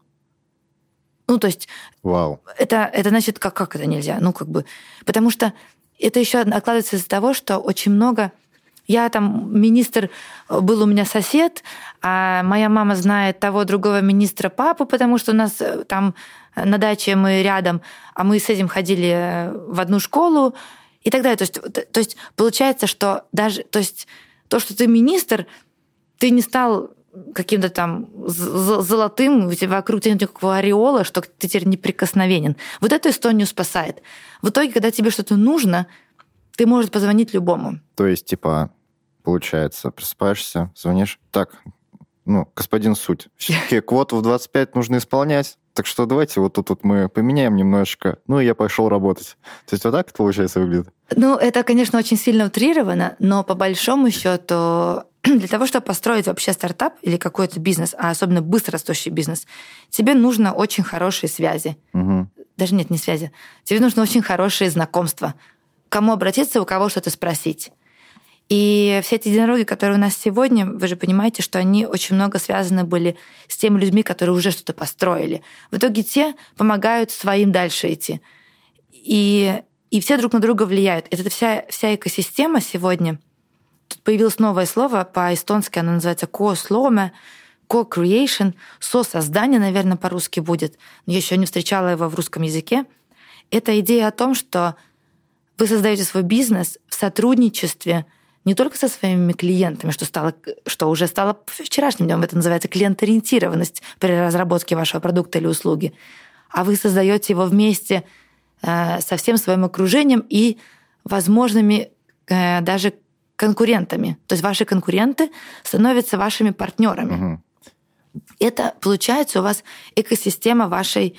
Ну, то есть Вау. Это, это значит, как, как это нельзя? Ну, как бы, потому что это еще откладывается из-за того, что очень много... Я там, министр, был у меня сосед, а моя мама знает того другого министра папу, потому что у нас там на даче мы рядом, а мы с этим ходили в одну школу и так далее. То есть, то есть получается, что даже... То есть то, что ты министр, ты не стал каким-то там золотым, у тебя вокруг тебя никакого ореола, что ты теперь неприкосновенен. Вот эту Эстонию спасает. В итоге, когда тебе что-то нужно, ты можешь позвонить любому. То есть, типа, получается, просыпаешься, звонишь, так, ну, господин суть, все-таки квоту в двадцать пять нужно исполнять, так что давайте вот тут вот мы поменяем немножечко, ну, и я пошел работать. То есть вот так это, получается, выглядит? Ну, это, конечно, очень сильно утрировано, но по большому счету для того, чтобы построить вообще стартап или какой-то бизнес, а особенно быстрорастущий бизнес, тебе нужно очень хорошие связи. Угу. Даже нет, не связи. Тебе нужно очень хорошие знакомства. К кому обратиться, у кого что-то спросить. И все эти единороги, которые у нас сегодня, вы же понимаете, что они очень много связаны были с теми людьми, которые уже что-то построили. В итоге те помогают своим дальше идти. И, и все друг на друга влияют. Это вся, вся экосистема сегодня. Тут появилось новое слово по-эстонски, оно называется co-slome, co-creation, со-создание, наверное, по-русски будет. Но я еще не встречала его в русском языке. Это идея о том, что вы создаете свой бизнес в сотрудничестве не только со своими клиентами, что, стало, что уже стало вчерашним днем, это называется клиент-ориентированность при разработке вашего продукта или услуги, а вы создаете его вместе со всем своим окружением и возможными даже конкурентами. То есть ваши конкуренты становятся вашими партнерами. Угу. Это получается у вас экосистема вашей,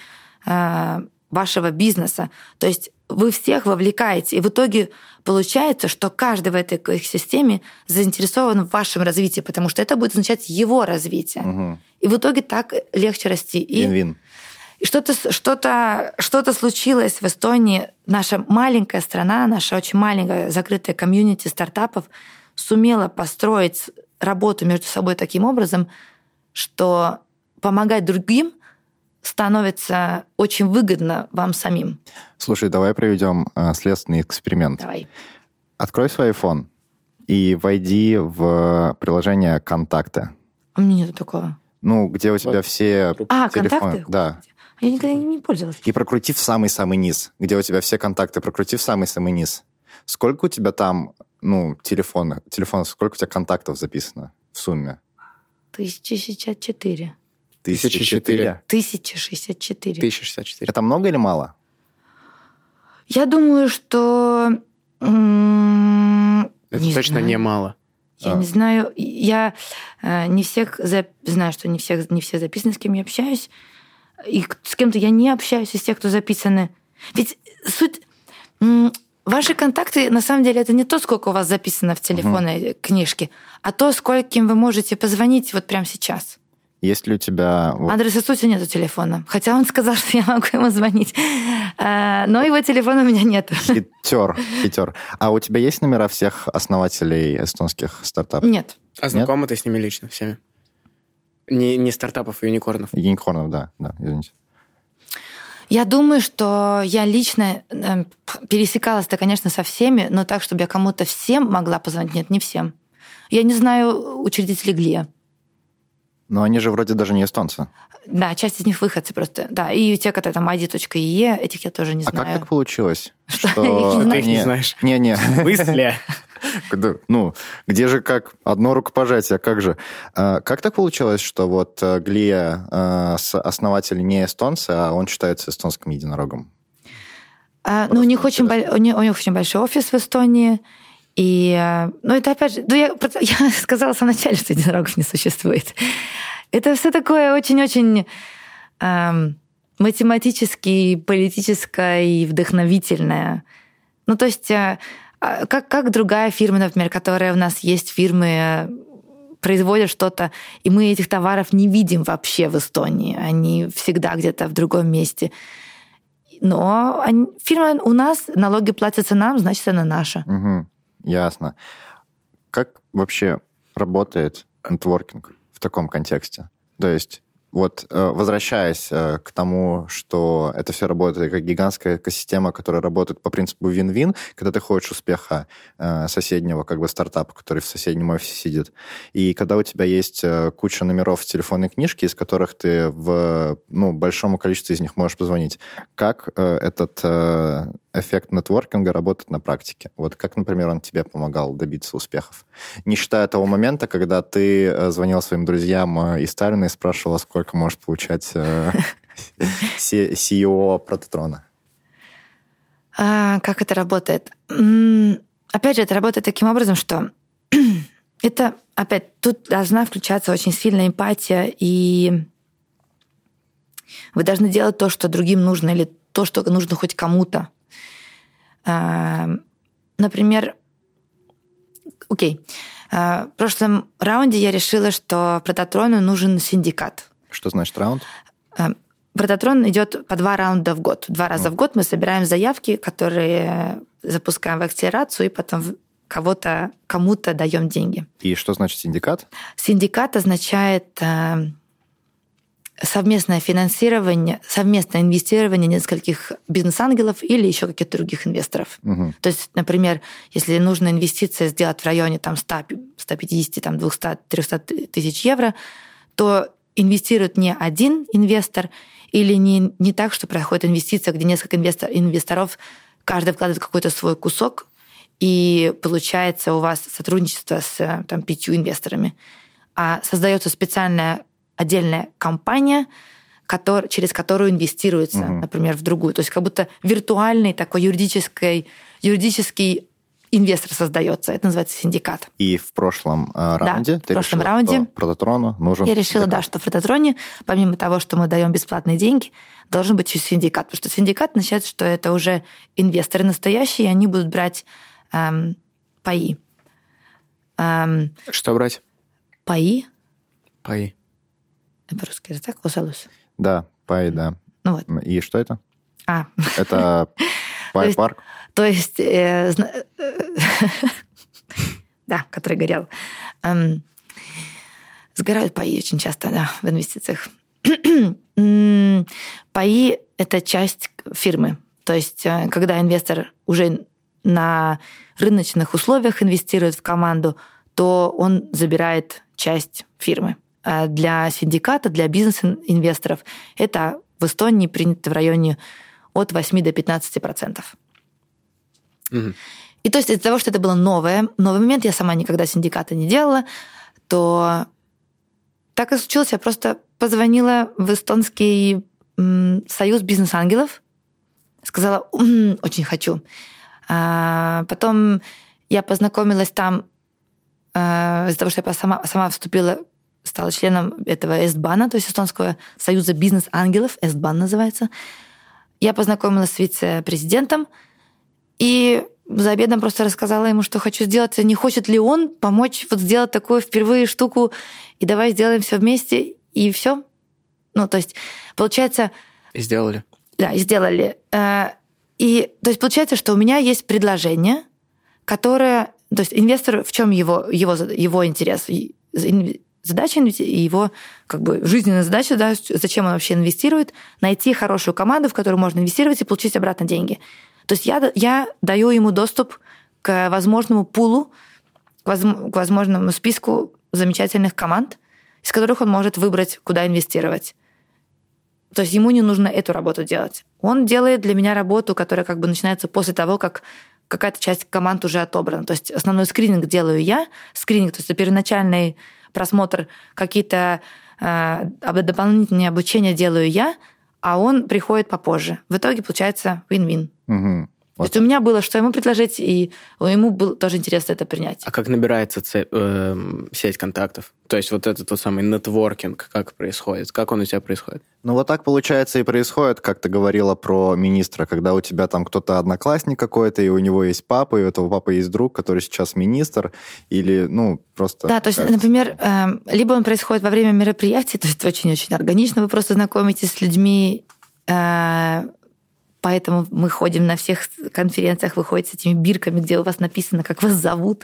вашего бизнеса. То есть вы всех вовлекаете, и в итоге получается, что каждый в этой экосистеме заинтересован в вашем развитии, потому что это будет означать его развитие. Угу. И в итоге так легче расти. И, Вин-вин. и что-то, что-то, что-то случилось в Эстонии. Наша маленькая страна, наша очень маленькая закрытая комьюнити стартапов сумела построить работу между собой таким образом, что помогать другим становится очень выгодно вам самим. Слушай, давай проведем э, следственный эксперимент. Давай. Открой свой iPhone и войди в приложение «Контакты». У меня нету такого. Ну, где у тебя все А, телефоны. контакты? Да. Я никогда не пользовалась. И прокрути в самый-самый низ, где у тебя все контакты, прокрути в самый-самый низ. Сколько у тебя там, ну, телефонов, телефонов, сколько у тебя контактов записано в сумме? тысяча шестьдесят четыре. Тысяча четыре. тысяча шестьдесят четыре. тысяча шестьдесят четыре. Это много или мало? Я думаю, что... м, Это не точно знаю. не мало. Я А. не знаю. Я э, не всех за- знаю, что не, всех, не все записаны, с кем я общаюсь. И к- с кем-то я не общаюсь из тех, кто записаны. Ведь суть... м, Ваши контакты, на самом деле, это не то, сколько у вас записано в телефонной книжке, а то, скольким вы можете позвонить вот прямо сейчас. Есть ли у тебя... Адреса Сути нету телефона. Хотя он сказал, что я могу ему звонить. Но его телефона у меня нет. Хитер, хитер. А у тебя есть номера всех основателей эстонских стартапов? Нет. А знакома ты с ними лично всеми? Не, не стартапов, а юникорнов. Юникорнов, да, да, извините. Я думаю, что я лично э, пересекалась-то, конечно, со всеми, но так, чтобы я кому-то всем могла позвонить, нет, не всем. Я не знаю учредителей Глия. Но они же вроде даже не эстонцы. Да, часть из них выходцы просто. Да, и те, которые там ай ди точка и и, этих я тоже не а знаю. А как так получилось? Что, что ты их не знаешь? Не-не. В смысле? Ну, где же как? Одно рукопожатие, как же? Как так получилось, что вот Глия, основатель не эстонцы, а он считается эстонским единорогом? А, ну, у них, очень, у, них, у них очень большой офис в Эстонии. И, ну, это опять же... Ну, я, я сказала в самом начале, что единорогов не существует. Это все такое очень-очень эм, математически, политическое и вдохновительное. Ну, то есть... Как, как другая фирма, например, которая у нас есть, фирмы производят что-то, и мы этих товаров не видим вообще в Эстонии. Они всегда где-то в другом месте. Но они, фирма у нас, налоги платятся нам, значит, она наша. Угу, ясно. Как вообще работает нетворкинг в таком контексте? То есть вот возвращаясь к тому, что это все работает как гигантская экосистема, которая работает по принципу вин-вин, когда ты хочешь успеха соседнего как бы стартапа, который в соседнем офисе сидит, и когда у тебя есть куча номеров в телефонной книжке, из которых ты в ну, большому количеству из них можешь позвонить, как этот эффект нетворкинга работает на практике? Вот как, например, он тебе помогал добиться успехов? Не считая того момента, когда ты звонил своим друзьям из Таллина и спрашивал, сколько может получать си и о Прототрона. А, как это работает? Опять же, это работает таким образом, что это, опять, тут должна включаться очень сильная эмпатия, и вы должны делать то, что другим нужно, или то, что нужно хоть кому-то. Например, окей, в прошлом раунде я решила, что Прототрону нужен синдикат. Что значит раунд? Прототрон идет по два раунда в год. Два раза mm. в год мы собираем заявки, которые запускаем в акселерацию, и потом кого-то, кому-то даем деньги. И что значит синдикат? Синдикат означает совместное финансирование, совместное инвестирование нескольких бизнес-ангелов или еще каких-то других инвесторов. Угу. То есть, например, если нужно инвестиции сделать в районе там, сто, сто пятьдесят, там, двести, триста тысяч евро, то инвестирует не один инвестор или не, не так, что происходит инвестиция, где несколько инвестор, инвесторов, каждый вкладывает какой-то свой кусок, и получается у вас сотрудничество с там, пятью инвесторами. А создается специальная отдельная компания, который, через которую инвестируется, угу. например, в другую. То есть как будто виртуальный такой юридический, юридический инвестор создается. Это называется синдикат. И в прошлом э, раунде да, ты в прошлом решила, раунде что Прототрону нужен Я решила, синдикат. да, что в Прототроне, помимо того, что мы даем бесплатные деньги, должен быть еще синдикат. Потому что синдикат означает, что это уже инвесторы настоящие, и они будут брать эм, паи. Эм, что брать? Паи. Паи. По-русски это так? Осалус. Да, пай, да. Ну вот. И что это? А. Это пай-парк? То есть, э, да, который горел. Эм, сгорают паи очень часто, да, в инвестициях. Паи – это часть фирмы. То есть, когда инвестор уже на рыночных условиях инвестирует в команду, то он забирает часть фирмы. Для синдиката, для бизнес-инвесторов это в Эстонии принято в районе от восьми до пятнадцати процентов. Mm-hmm. И то есть из-за того, что это было новое, новый момент, я сама никогда синдиката не делала, то так и случилось, я просто позвонила в эстонский м, союз бизнес-ангелов, сказала, м-м, очень хочу. А потом я познакомилась там, а, из-за того, что я сама, сама вступила, стала членом этого Эстбана, то есть эстонского союза бизнес-ангелов, Эстбан называется. Я познакомилась с вице-президентом, и за обедом просто рассказала ему, что хочу сделать, не хочет ли он помочь вот сделать такую впервые штуку, и давай сделаем все вместе. и все. Ну, то есть, получается... И сделали. Да, и сделали. И, то есть, получается, что у меня есть предложение, которое... То есть, инвестор, в чем его, его, его интерес? Задача, его как бы жизненная задача, да, зачем он вообще инвестирует, найти хорошую команду, в которую можно инвестировать и получить обратно деньги. То есть я, я даю ему доступ к возможному пулу, к возможному списку замечательных команд, из которых он может выбрать, куда инвестировать. То есть ему не нужно эту работу делать. Он делает для меня работу, которая как бы начинается после того, как какая-то часть команд уже отобрана. То есть основной скрининг делаю я. Скрининг, то есть это первоначальный просмотр, какие-то э, дополнительные обучения делаю я, а он приходит попозже. В итоге получается win-win. Угу. То есть у меня было, что ему предложить, и ему было тоже интересно это принять. А как набирается цепь, э, сеть контактов? То есть вот этот тот самый нетворкинг, как происходит? Как он у тебя происходит? Ну вот так, получается, и происходит, как ты говорила про министра, когда у тебя там кто-то одноклассник какой-то, и у него есть папа, и у этого папы есть друг, который сейчас министр, или, ну, просто... Да, то есть, например, э, либо он происходит во время мероприятий, то есть очень-очень органично, вы просто знакомитесь с людьми, э, поэтому мы ходим на всех конференциях, вы ходите с этими бирками, где у вас написано, как вас зовут,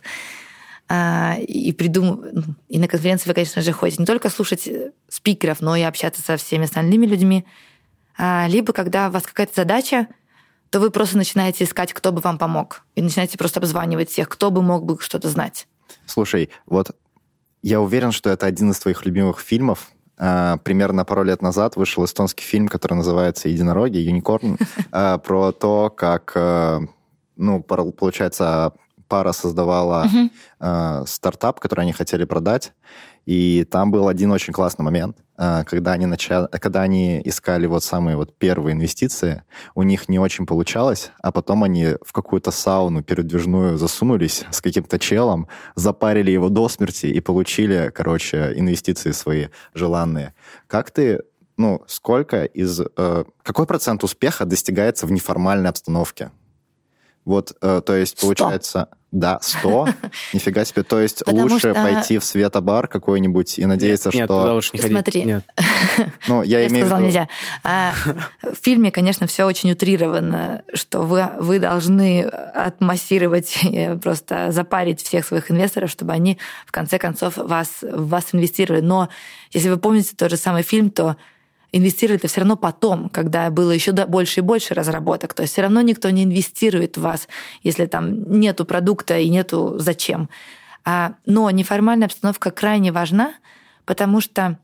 и придум... и на конференции вы, конечно же, ходите не только слушать спикеров, но и общаться со всеми остальными людьми. Либо когда у вас какая-то задача, то вы просто начинаете искать, кто бы вам помог, и начинаете просто обзванивать всех, кто бы мог бы что-то знать. Слушай, вот я уверен, что это один из твоих любимых фильмов. Примерно пару лет назад вышел эстонский фильм, который называется «Единороги», «Юникорн», про то, как, ну, получается, пара создавала uh-huh. стартап, который они хотели продать, и там был один очень классный момент, когда они, начали, когда они искали вот самые вот первые инвестиции, у них не очень получалось, а потом они в какую-то сауну передвижную засунулись с каким-то челом, запарили его до смерти и получили, короче, инвестиции свои желанные. Как ты, ну, сколько из... Э, какой процент успеха достигается в неформальной обстановке? Вот, э, то есть, получается... сто. Да, сто. Нифига себе. То есть Потому лучше что... пойти в светобар какой-нибудь и надеяться, нет, что... Нет, туда лучше не ходить. Смотри. Нет. Ну, я, я имею в виду... нельзя. А, в фильме, конечно, все очень утрировано, что вы, вы должны отмассировать, просто запарить всех своих инвесторов, чтобы они, в конце концов, вас, в вас инвестировали. Но если вы помните тот же самый фильм, то инвестировали-то все равно потом, когда было еще больше и больше разработок. То есть все равно никто не инвестирует в вас, если там нету продукта и нету зачем. Но неформальная обстановка крайне важна, потому что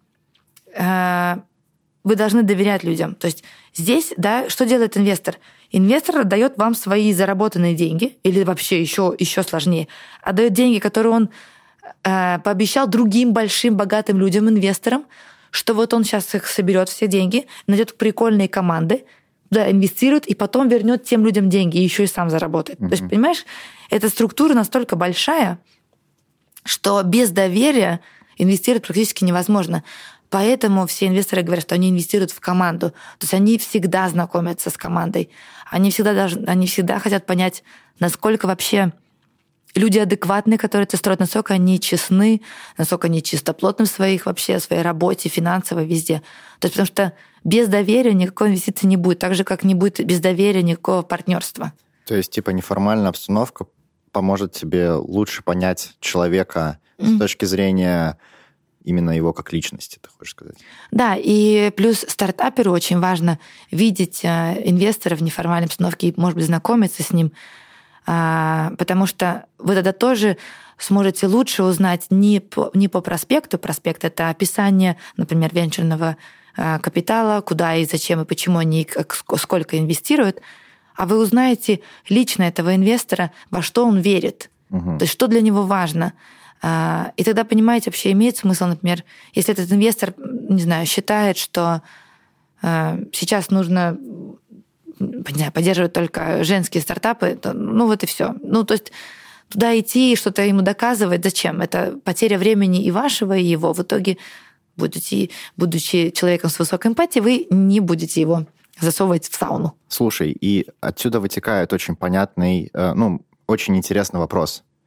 вы должны доверять людям. То есть здесь, да, что делает инвестор? Инвестор отдает вам свои заработанные деньги, или вообще еще, еще сложнее, отдает деньги, которые он пообещал другим большим богатым людям, инвесторам, что вот он сейчас их соберет все деньги, найдет прикольные команды, да, инвестирует, и потом вернет тем людям деньги, и еще и сам заработает. Mm-hmm. То есть, понимаешь, эта структура настолько большая, что без доверия инвестировать практически невозможно. Поэтому все инвесторы говорят, что они инвестируют в команду. То есть они всегда знакомятся с командой. Они всегда, должны, они всегда хотят понять, насколько вообще... Люди адекватные, которые это строят, насколько они честны, насколько они чистоплотны в своих вообще, в своей работе, финансово, везде. То есть потому что без доверия никакой инвестиции не будет, так же, как не будет без доверия никакого партнерства. То есть, типа, неформальная обстановка поможет тебе лучше понять человека mm-hmm. с точки зрения именно его как личности, ты хочешь сказать? Да, и плюс стартаперу очень важно видеть инвестора в неформальной обстановке и, может быть, знакомиться с ним, потому что вы тогда тоже сможете лучше узнать не по, не по проспекту. Проспект — это описание, например, венчурного капитала, куда и зачем, и почему они, как, сколько инвестируют, а вы узнаете лично этого инвестора, во что он верит, угу. то есть что для него важно. И тогда, понимаете, вообще имеет смысл, например, если этот инвестор, не знаю, считает, что сейчас нужно... не знаю, поддерживают только женские стартапы, то, ну вот и все. Ну, то есть туда идти и что-то ему доказывать, зачем? Это потеря времени и вашего, и его. В итоге, будучи, будучи человеком с высокой эмпатией, вы не будете его засовывать в сауну. Слушай, и отсюда вытекает очень понятный, ну, очень интересный вопрос.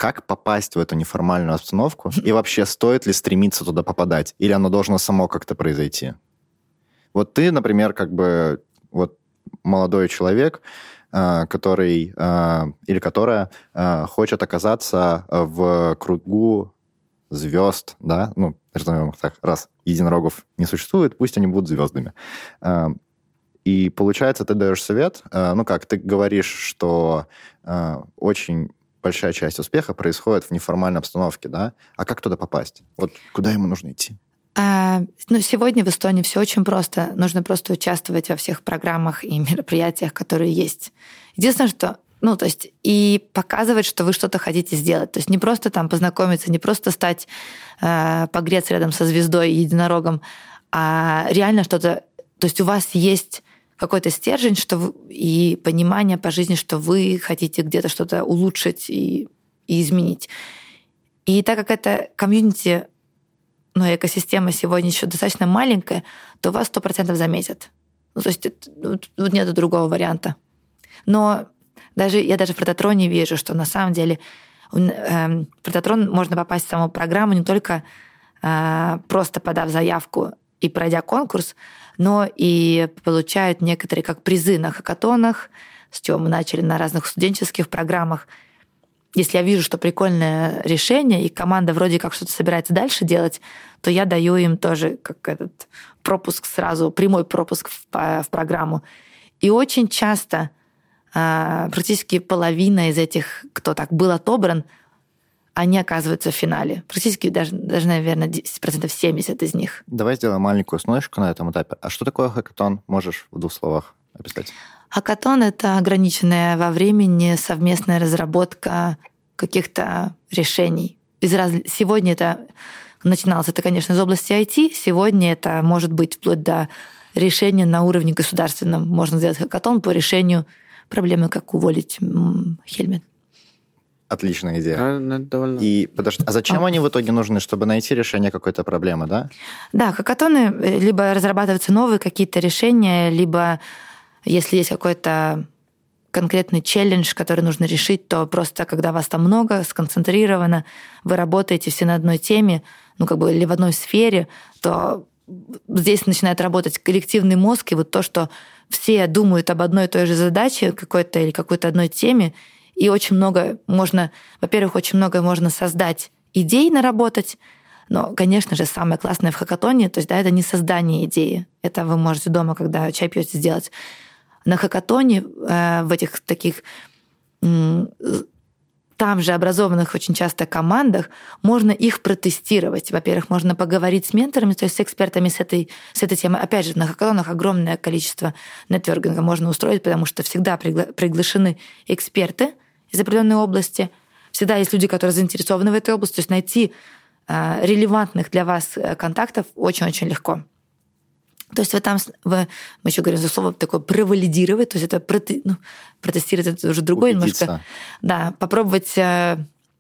как попасть в эту неформальную обстановку? И вообще, стоит ли стремиться туда попадать? Или оно должно само как-то произойти? Вот ты, например, как бы вот молодой человек, который или которая хочет оказаться в кругу звезд, да, ну, назовем их так, раз единорогов не существует, пусть они будут звездами. И получается, ты даешь совет, ну как, ты говоришь, что очень большая часть успеха происходит в неформальной обстановке, да? А как туда попасть? Вот куда ему нужно идти? А, ну, сегодня в Эстонии все очень просто. Нужно просто участвовать во всех программах и мероприятиях, которые есть. Единственное, что... Ну, то есть и показывать, что вы что-то хотите сделать. То есть не просто там познакомиться, не просто стать, э, погреться рядом со звездой и единорогом, а реально что-то... То есть у вас есть какой-то стержень, что вы, и понимание по жизни, что вы хотите где-то что-то улучшить и, и изменить. И так как это комьюнити, ну, экосистема сегодня еще достаточно маленькая, то вас сто процентов заметят. Ну, то есть тут нет другого варианта. Но даже, я даже в Прототроне вижу, что на самом деле э, в Прототрон можно попасть в саму программу не только э, просто подав заявку и пройдя конкурс, но и получают некоторые как призы на хакатонах, с чего мы начали на разных студенческих программах. Если я вижу, что прикольное решение, и команда вроде как что-то собирается дальше делать, то я даю им тоже как этот пропуск сразу, прямой пропуск в, в программу. И очень часто практически половина из этих, кто так был отобран, они оказываются в финале. Практически даже, даже наверное, десять процентов семьдесят из них. Давай сделаем маленькую сножку на этом этапе. А что такое хакатон? Можешь в двух словах описать? Хакатон — это ограниченная во времени совместная разработка каких-то решений. Из раз... Сегодня это начиналось, это, конечно, из области ай ти. Сегодня это может быть вплоть до решения на уровне государственном. Можно сделать хакатон по решению проблемы, как уволить Хельмет. Отличная идея. А, довольно... И подожди, а зачем а. они в итоге нужны? Чтобы найти решение какой-то проблемы, да? Да, хакатоны либо разрабатываются новые какие-то решения, либо если есть какой-то конкретный челлендж, который нужно решить, то просто когда вас там много, сконцентрировано, вы работаете все на одной теме, ну как бы или в одной сфере, то здесь начинает работать коллективный мозг, и вот то, что все думают об одной и той же задаче какой-то или какой-то одной теме, и очень много можно, во-первых, очень много можно создать идей, наработать, но, конечно же, самое классное в хакатоне, то есть, да, это не создание идеи, это вы можете дома, когда чай пьете, сделать. На хакатоне, э, в этих таких э, там же образованных очень часто командах можно их протестировать. Во-первых, можно поговорить с менторами, то есть с экспертами с этой, с этой темой. Опять же, на хакатонах огромное количество нетворкинга можно устроить, потому что всегда пригла- приглашены эксперты из определенной области. Всегда есть люди, которые заинтересованы в этой области. То есть найти э, релевантных для вас контактов очень-очень легко. То есть вы там, вы, мы еще говорим за слово такое провалидировать, то есть это проте, ну, протестировать, это уже другое немножко. Да, попробовать э,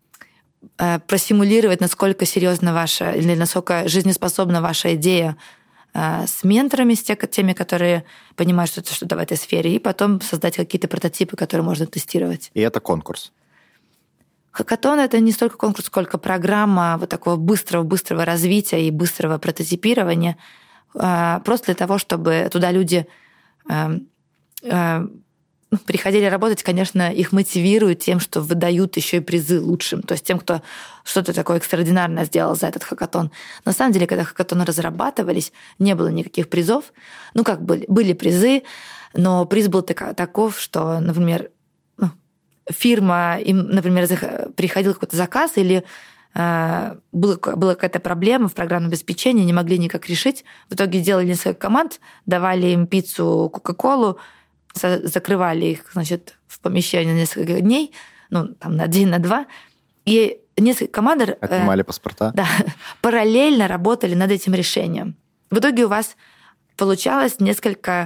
э, просимулировать, насколько серьезно ваша или насколько жизнеспособна ваша идея э, с менторами, с теми, которые понимают, что это что-то в этой сфере, и потом создать какие-то прототипы, которые можно тестировать. И это конкурс. Хакатон — это не столько конкурс, сколько программа вот такого быстрого-быстрого развития и быстрого прототипирования, просто для того, чтобы туда люди э, э, приходили работать, конечно, их мотивируют тем, что выдают еще и призы лучшим, то есть тем, кто что-то такое экстраординарное сделал за этот хакатон. На самом деле, когда хакатоны разрабатывались, не было никаких призов. Ну, как были, были призы, но приз был так, таков, что, например, ну, фирма, им, например, приходил какой-то заказ или Была, была какая-то проблема в программном обеспечении, не могли никак решить. В итоге делали несколько команд, давали им пиццу, кока-колу, закрывали их, значит, в помещении на несколько дней, ну, там, на день, на два. И несколько команд... Отнимали э, паспорта. Да, параллельно работали над этим решением. В итоге у вас получалось несколько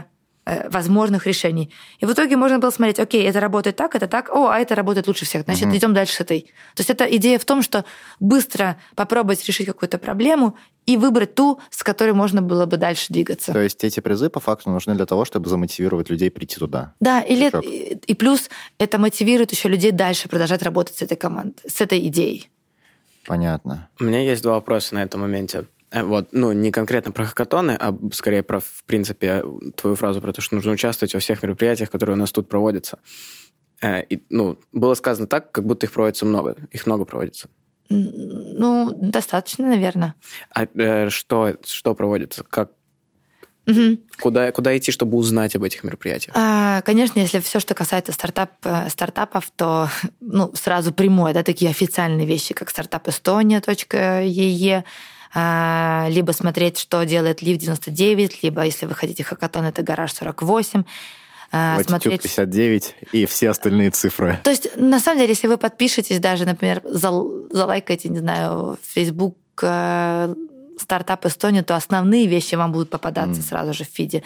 возможных решений. И в итоге можно было смотреть, окей, это работает так, это так, о, а это работает лучше всех, значит, mm-hmm. идем дальше с этой. То есть это идея в том, что быстро попробовать решить какую-то проблему и выбрать ту, с которой можно было бы дальше двигаться. То есть эти призы по факту нужны для того, чтобы замотивировать людей прийти туда. Да, или, и, и плюс это мотивирует еще людей дальше продолжать работать с этой командой, с этой идеей. Понятно. У меня есть два вопроса на этом моменте. Вот, ну, не конкретно про хакатоны, а скорее про, в принципе, твою фразу про то, что нужно участвовать во всех мероприятиях, которые у нас тут проводятся. И, ну, было сказано так, как будто их проводится много. Их много проводится. Ну, достаточно, наверное. А э, что, что проводится? Как, угу. куда, куда идти, чтобы узнать об этих мероприятиях? А, конечно, если все, что касается стартап, стартапов, то ну, сразу прямое, да, такие официальные вещи, как стартап эстония точка и и, либо смотреть, что делает Лив девяносто девять, либо, если вы хотите хакатон, это Гараж сорок восемь. Latitude пятьдесят девять и все остальные цифры. То есть, на самом деле, если вы подпишетесь даже, например, залайкаете, не знаю, в Facebook стартап Эстонию, то основные вещи вам будут попадаться mm. сразу же в фиде.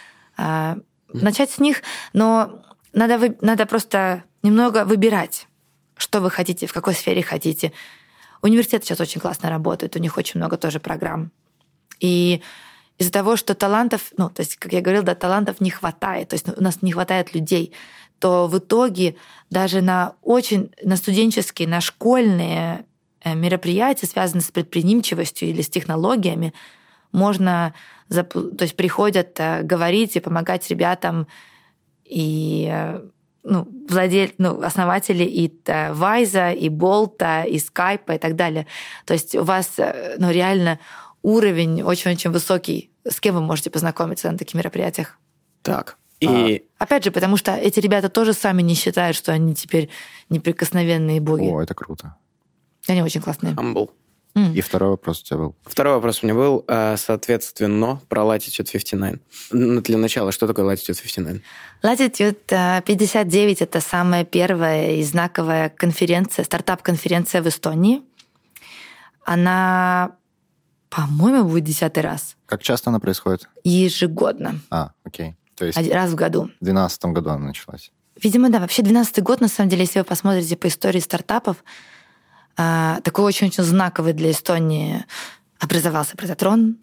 Начать с них, но надо, вы, надо просто немного выбирать, что вы хотите, в какой сфере хотите. Университет сейчас очень классно работает, у них очень много тоже программ. И из-за того, что талантов, ну, то есть, как я говорила, да, талантов не хватает, то есть у нас не хватает людей, то в итоге даже на очень, на студенческие, на школьные мероприятия, связанные с предприимчивостью или с технологиями, можно, то есть приходят говорить и помогать ребятам и ну, владель, ну, основатели и Вайза, и Болта, и Скайпа и так далее. То есть у вас ну, реально уровень очень-очень высокий, с кем вы можете познакомиться на таких мероприятиях. Так. И... А, опять же, потому что эти ребята тоже сами не считают, что они теперь неприкосновенные боги. О, это круто. Они очень классные. Humble. Mm. И второй вопрос у тебя был? Второй вопрос у меня был, соответственно, про Latitude пятьдесят девять. Для начала, что такое Latitude пятьдесят девять? Latitude пятьдесят девять — это самая первая и знаковая конференция, стартап-конференция в Эстонии. Она, по-моему, будет десятый раз. Как часто она происходит? Ежегодно. А, окей. То есть один раз в году. В две тысячи двенадцатом году она началась. Видимо, да. Вообще, двенадцатый год, на самом деле, если вы посмотрите по истории стартапов, такой очень-очень знаковый для Эстонии образовался Прототрон,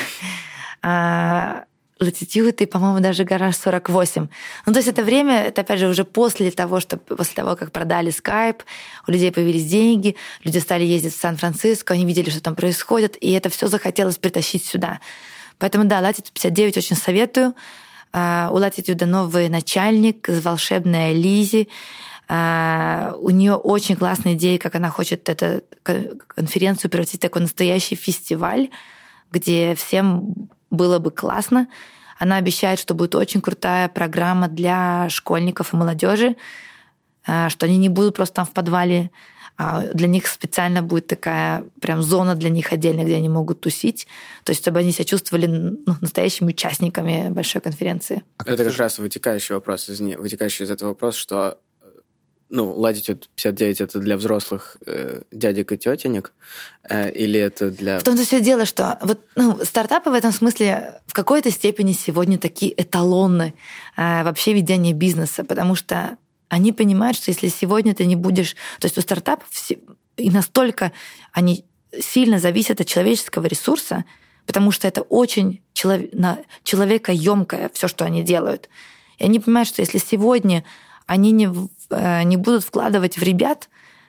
Latitude и, по-моему, даже Гараж сорок восемь. Ну, то есть это время, это, опять же, уже после того, что, после того, как продали Skype, у людей появились деньги, люди стали ездить в Сан-Франциско, они видели, что там происходит, и это все захотелось притащить сюда. Поэтому, да, Latitude пятьдесят девять очень советую. У Latitude новый начальник, волшебная Лизи. Uh, у нее очень классная идея, как она хочет эту конференцию превратить в такой настоящий фестиваль, где всем было бы классно. Она обещает, что будет очень крутая программа для школьников и молодежи, uh, что они не будут просто там в подвале, а для них специально будет такая прям зона для них отдельная, где они могут тусить, то есть чтобы они себя чувствовали ну, настоящими участниками большой конференции. Это как раз вытекающий вопрос, извини, вытекающий из этого вопрос, что ну, Latitude пятьдесят девять это для взрослых э, дядек и тетенек, э, или это для... В том-то все дело, что вот, ну, стартапы в этом смысле в какой-то степени сегодня такие эталоны э, вообще ведения бизнеса, потому что они понимают, что если сегодня ты не будешь... То есть у стартапов все, и настолько они сильно зависят от человеческого ресурса, потому что это очень челов... человекоемкое все, что они делают. И они понимают, что если сегодня они не, не будут вкладывать в ребят,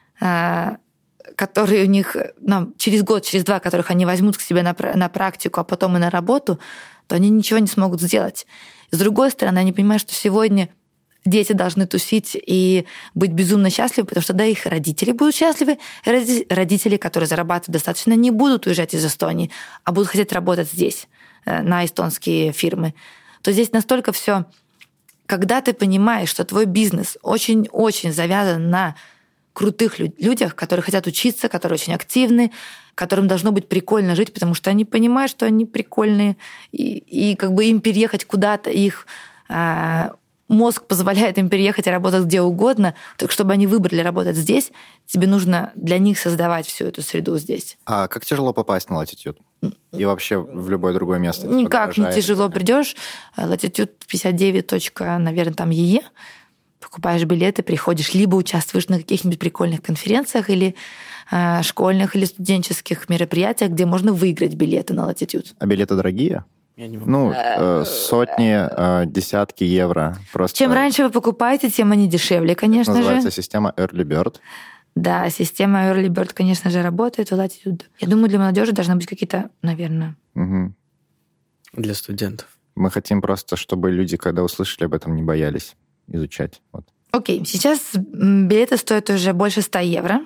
которые у них ну, через год, через два, которых они возьмут к себе на, на практику, а потом и на работу, то они ничего не смогут сделать. С другой стороны, они понимают, что сегодня дети должны тусить и быть безумно счастливы, потому что да, их родители будут счастливы, родители, которые зарабатывают достаточно, не будут уезжать из Эстонии, а будут хотеть работать здесь, на эстонские фирмы. То здесь настолько все... Когда ты понимаешь, что твой бизнес очень-очень завязан на крутых людях, которые хотят учиться, которые очень активны, которым должно быть прикольно жить, потому что они понимают, что они прикольные, и, и как бы им переехать куда-то, их э, мозг позволяет им переехать и работать где угодно, так чтобы они выбрали работать здесь, тебе нужно для них создавать всю эту среду здесь. А как тяжело попасть на Latitude? И вообще в любое другое место? Никак не тяжело придешь. Latitude пятьдесят девять, наверное, там ЕЕ. Покупаешь билеты, приходишь, либо участвуешь на каких-нибудь прикольных конференциях или э, школьных или студенческих мероприятиях, где можно выиграть билеты на Latitude. А билеты дорогие? Я не Ну, э, сотни, э, десятки евро. Просто... Чем раньше вы покупаете, тем они дешевле, конечно же. Называется система Early Bird. Да, система Early Bird, конечно же, работает в Latitude. Я думаю, для молодежи должны быть какие-то, наверное... Угу. Для студентов. Мы хотим просто, чтобы люди, когда услышали об этом, не боялись изучать. Вот. Окей, сейчас билеты стоят уже больше ста евро.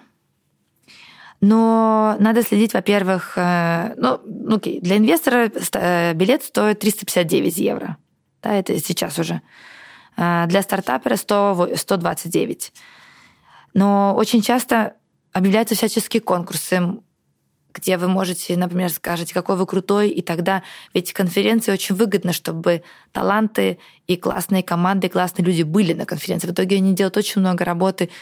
Но надо следить, во-первых, ну, окей, для инвестора билет стоит триста пятьдесят девять евро. Да, это сейчас уже. Для стартапера сто, сто двадцать девять. Но очень часто объявляются всяческие конкурсы, где вы можете, например, скажете, какой вы крутой, и тогда ведь конференции очень выгодно, чтобы таланты и классные команды, и классные люди были на конференции. В итоге они делают очень много работы,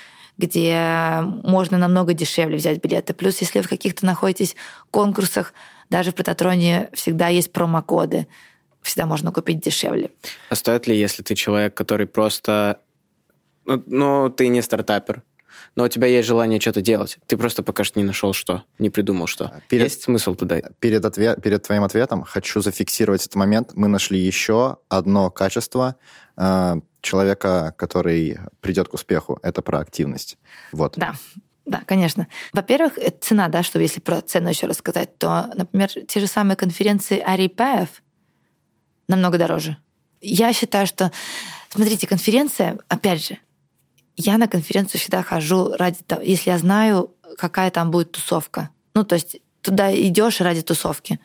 где можно намного дешевле взять билеты. Плюс, если вы в каких-то находитесь конкурсах, даже в Пататроне всегда есть промокоды, всегда можно купить дешевле. А стоит ли, если ты человек, который просто... Ну, ну ты не стартапер, но у тебя есть желание что-то делать. Ты просто пока что не нашел что, не придумал что. Перед, есть смысл туда? Перед, ответ, перед твоим ответом хочу зафиксировать этот момент. Мы нашли еще одно качество э, человека, который придет к успеху. Это проактивность. Вот. Да, да, конечно. Во-первых, цена, да, что если про цену еще рассказать, то, например, те же самые конференции Арипаев намного дороже. Я считаю, что, смотрите, конференция, опять же, я на конференцию всегда хожу ради того, если я знаю, какая там будет тусовка. Ну, то есть туда идешь ради тусовки.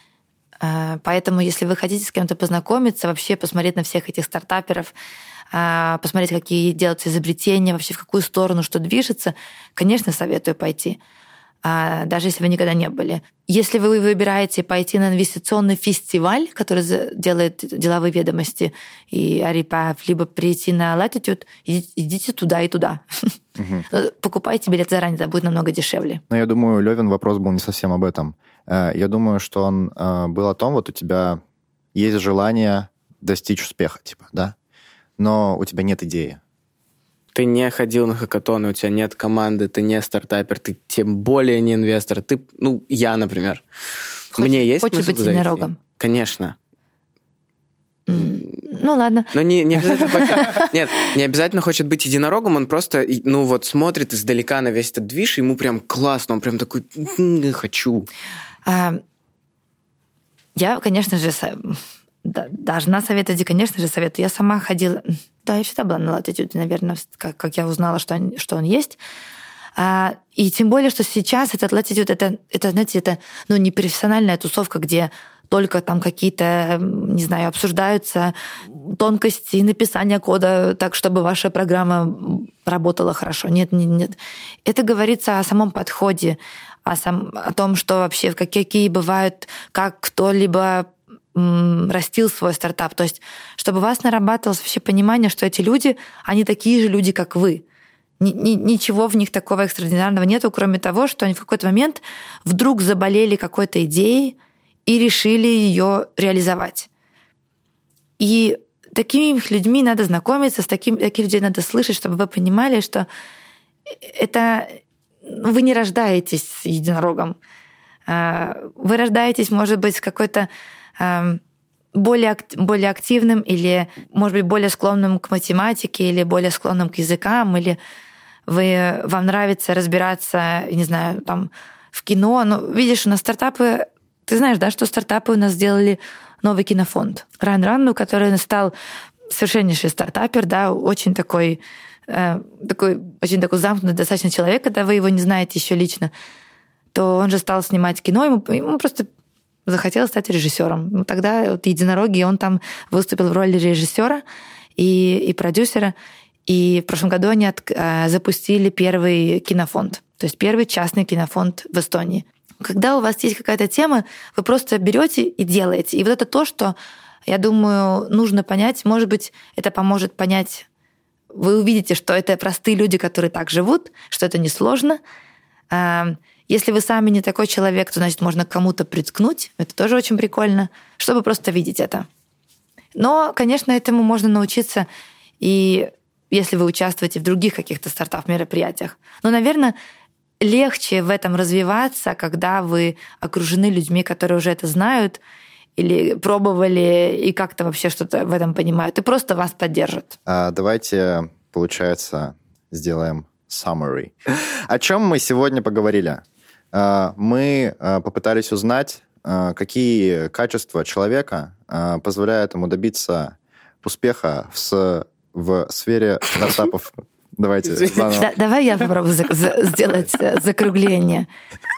Поэтому, если вы хотите с кем-то познакомиться, вообще посмотреть на всех этих стартаперов, посмотреть, какие делаются изобретения, вообще в какую сторону что движется, конечно, советую пойти, даже если вы никогда не были. Если вы выбираете пойти на инвестиционный фестиваль, который делает деловые ведомости и Арипаев, либо прийти на Latitude, идите, идите туда и туда. Угу. Покупайте билет заранее, это будет намного дешевле. Но я думаю, Левин вопрос был не совсем об этом. Я думаю, что он был о том, вот у тебя есть желание достичь успеха, типа, да? Но у тебя нет идеи. Ты не ходил на хакатоны, у тебя нет команды, ты не стартапер, ты тем более не инвестор. Ты, ну, я, например. Хочешь, Мне есть хочешь смысл быть единорогом? Конечно. Mm. Ну, ладно. Но не, не обязательно хочет... Нет, не обязательно хочет быть единорогом, он просто, ну, вот смотрит издалека на весь этот движ, и ему прям классно, он прям такой, хочу. А, я, конечно же, должна советовать, и, конечно же, советую. Я сама ходила... Да, я всегда была на Latitude, наверное, как, как я узнала, что он, что он есть. А, и тем более, что сейчас этот Latitude, это, это знаете, это ну, не профессиональная тусовка, где только там какие-то, не знаю, обсуждаются тонкости написания кода так, чтобы ваша программа работала хорошо. Нет, нет, нет. Это говорится о самом подходе, о, сам, о том, что вообще какие бывают, как кто-либо растил свой стартап. То есть, чтобы у вас нарабатывалось вообще понимание, что эти люди, они такие же люди, как вы. Ни, ни, ничего в них такого экстраординарного нету, кроме того, что они в какой-то момент вдруг заболели какой-то идеей и решили ее реализовать. И такими людьми надо знакомиться, с таким, таких людей надо слышать, чтобы вы понимали, что это вы не рождаетесь единорогом. Вы рождаетесь, может быть, с какой-то более, более активным или, может быть, более склонным к математике или более склонным к языкам, или вы, вам нравится разбираться, не знаю, там, в кино. Ну, видишь, у нас стартапы... Ты знаешь, да, что стартапы у нас сделали новый кинофонд. Райан Ранну, который стал совершеннейший стартапер, да, очень такой, э, такой, очень такой замкнутый достаточно человек, когда вы его не знаете еще лично, то он же стал снимать кино, ему, ему просто... захотел стать режиссером. Ну, тогда вот единороги, он там выступил в роли режиссера и, и продюсера. И в прошлом году они от, а, запустили первый кинофонд, то есть первый частный кинофонд в Эстонии. Когда у вас есть какая-то тема, вы просто берете и делаете. И вот это то, что, я думаю, нужно понять. Может быть, это поможет понять. Вы увидите, что это простые люди, которые так живут, что это несложно. Если вы сами не такой человек, то, значит, можно к кому-то приткнуть. Это тоже очень прикольно, чтобы просто видеть это. Но, конечно, этому можно научиться, и если вы участвуете в других каких-то стартап-мероприятиях. Но, наверное, легче в этом развиваться, когда вы окружены людьми, которые уже это знают или пробовали и как-то вообще что-то в этом понимают, и просто вас поддержат. А, давайте, получается, сделаем summary. О чем мы сегодня поговорили? А, мы а, попытались узнать, а, какие качества человека а, позволяют ему добиться успеха в, в сфере стартапов. Давайте заново. Да, давай я попробую за, за, сделать закругление.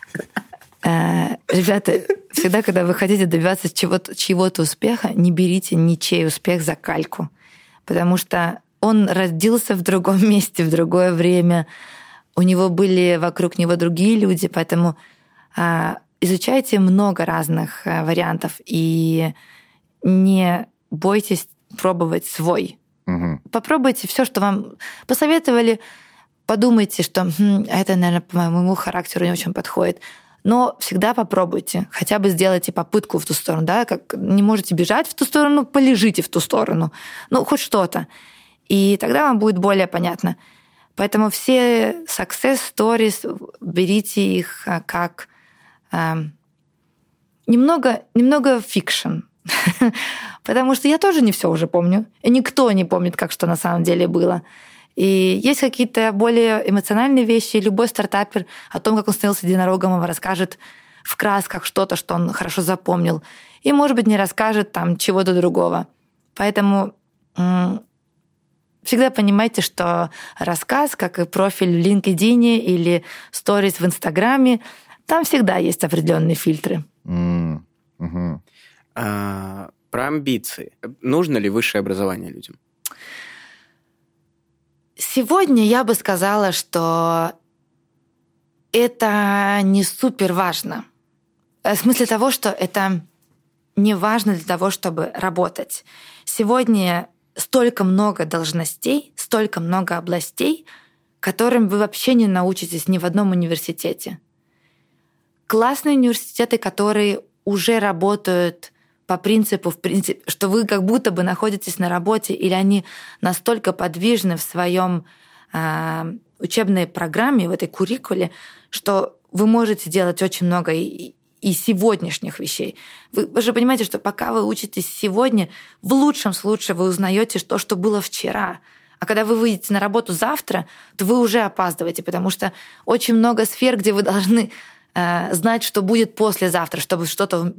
Э, ребята, всегда, когда вы хотите добиваться чего-то, чего-то успеха, не берите ничей успех за кальку, потому что он родился в другом месте, в другое время, у него были вокруг него другие люди, поэтому э, изучайте много разных э, вариантов и не бойтесь пробовать свой. Угу. Попробуйте все, что вам посоветовали, подумайте, что хм, это, наверное, по моему характеру не очень подходит. Но всегда попробуйте, хотя бы сделайте попытку в ту сторону. Да? Как не можете бежать в ту сторону, полежите в ту сторону. Ну, хоть что-то. И тогда вам будет более понятно. Поэтому все success stories, берите их как э, немного, немного фикшн. Потому что я тоже не все уже помню. И никто не помнит, как что на самом деле было. И есть какие-то более эмоциональные вещи. Любой стартапер о том, как он становился единорогом, вам расскажет в красках что-то, что он хорошо запомнил. И, может быть, не расскажет там чего-то другого. Поэтому м- всегда понимайте, что рассказ, как и профиль в LinkedIn или сторис в Инстаграме, там всегда есть определенные фильтры. Mm. Uh-huh. А, про амбиции. Нужно ли высшее образование людям? Сегодня я бы сказала, что это не супер важно. В смысле того, что это не важно для того, чтобы работать. Сегодня столько много должностей, столько много областей, которым вы вообще не научитесь ни в одном университете. Классные университеты, которые уже работают по принципу, в принципе, что вы как будто бы находитесь на работе, или они настолько подвижны в своем э, учебной программе, в этой куррикуле, что вы можете делать очень много и, и сегодняшних вещей. Вы, вы же понимаете, что пока вы учитесь сегодня, в лучшем случае вы узнаете то, что было вчера. А когда вы выйдете на работу завтра, то вы уже опаздываете, потому что очень много сфер, где вы должны э, знать, что будет послезавтра, чтобы что-то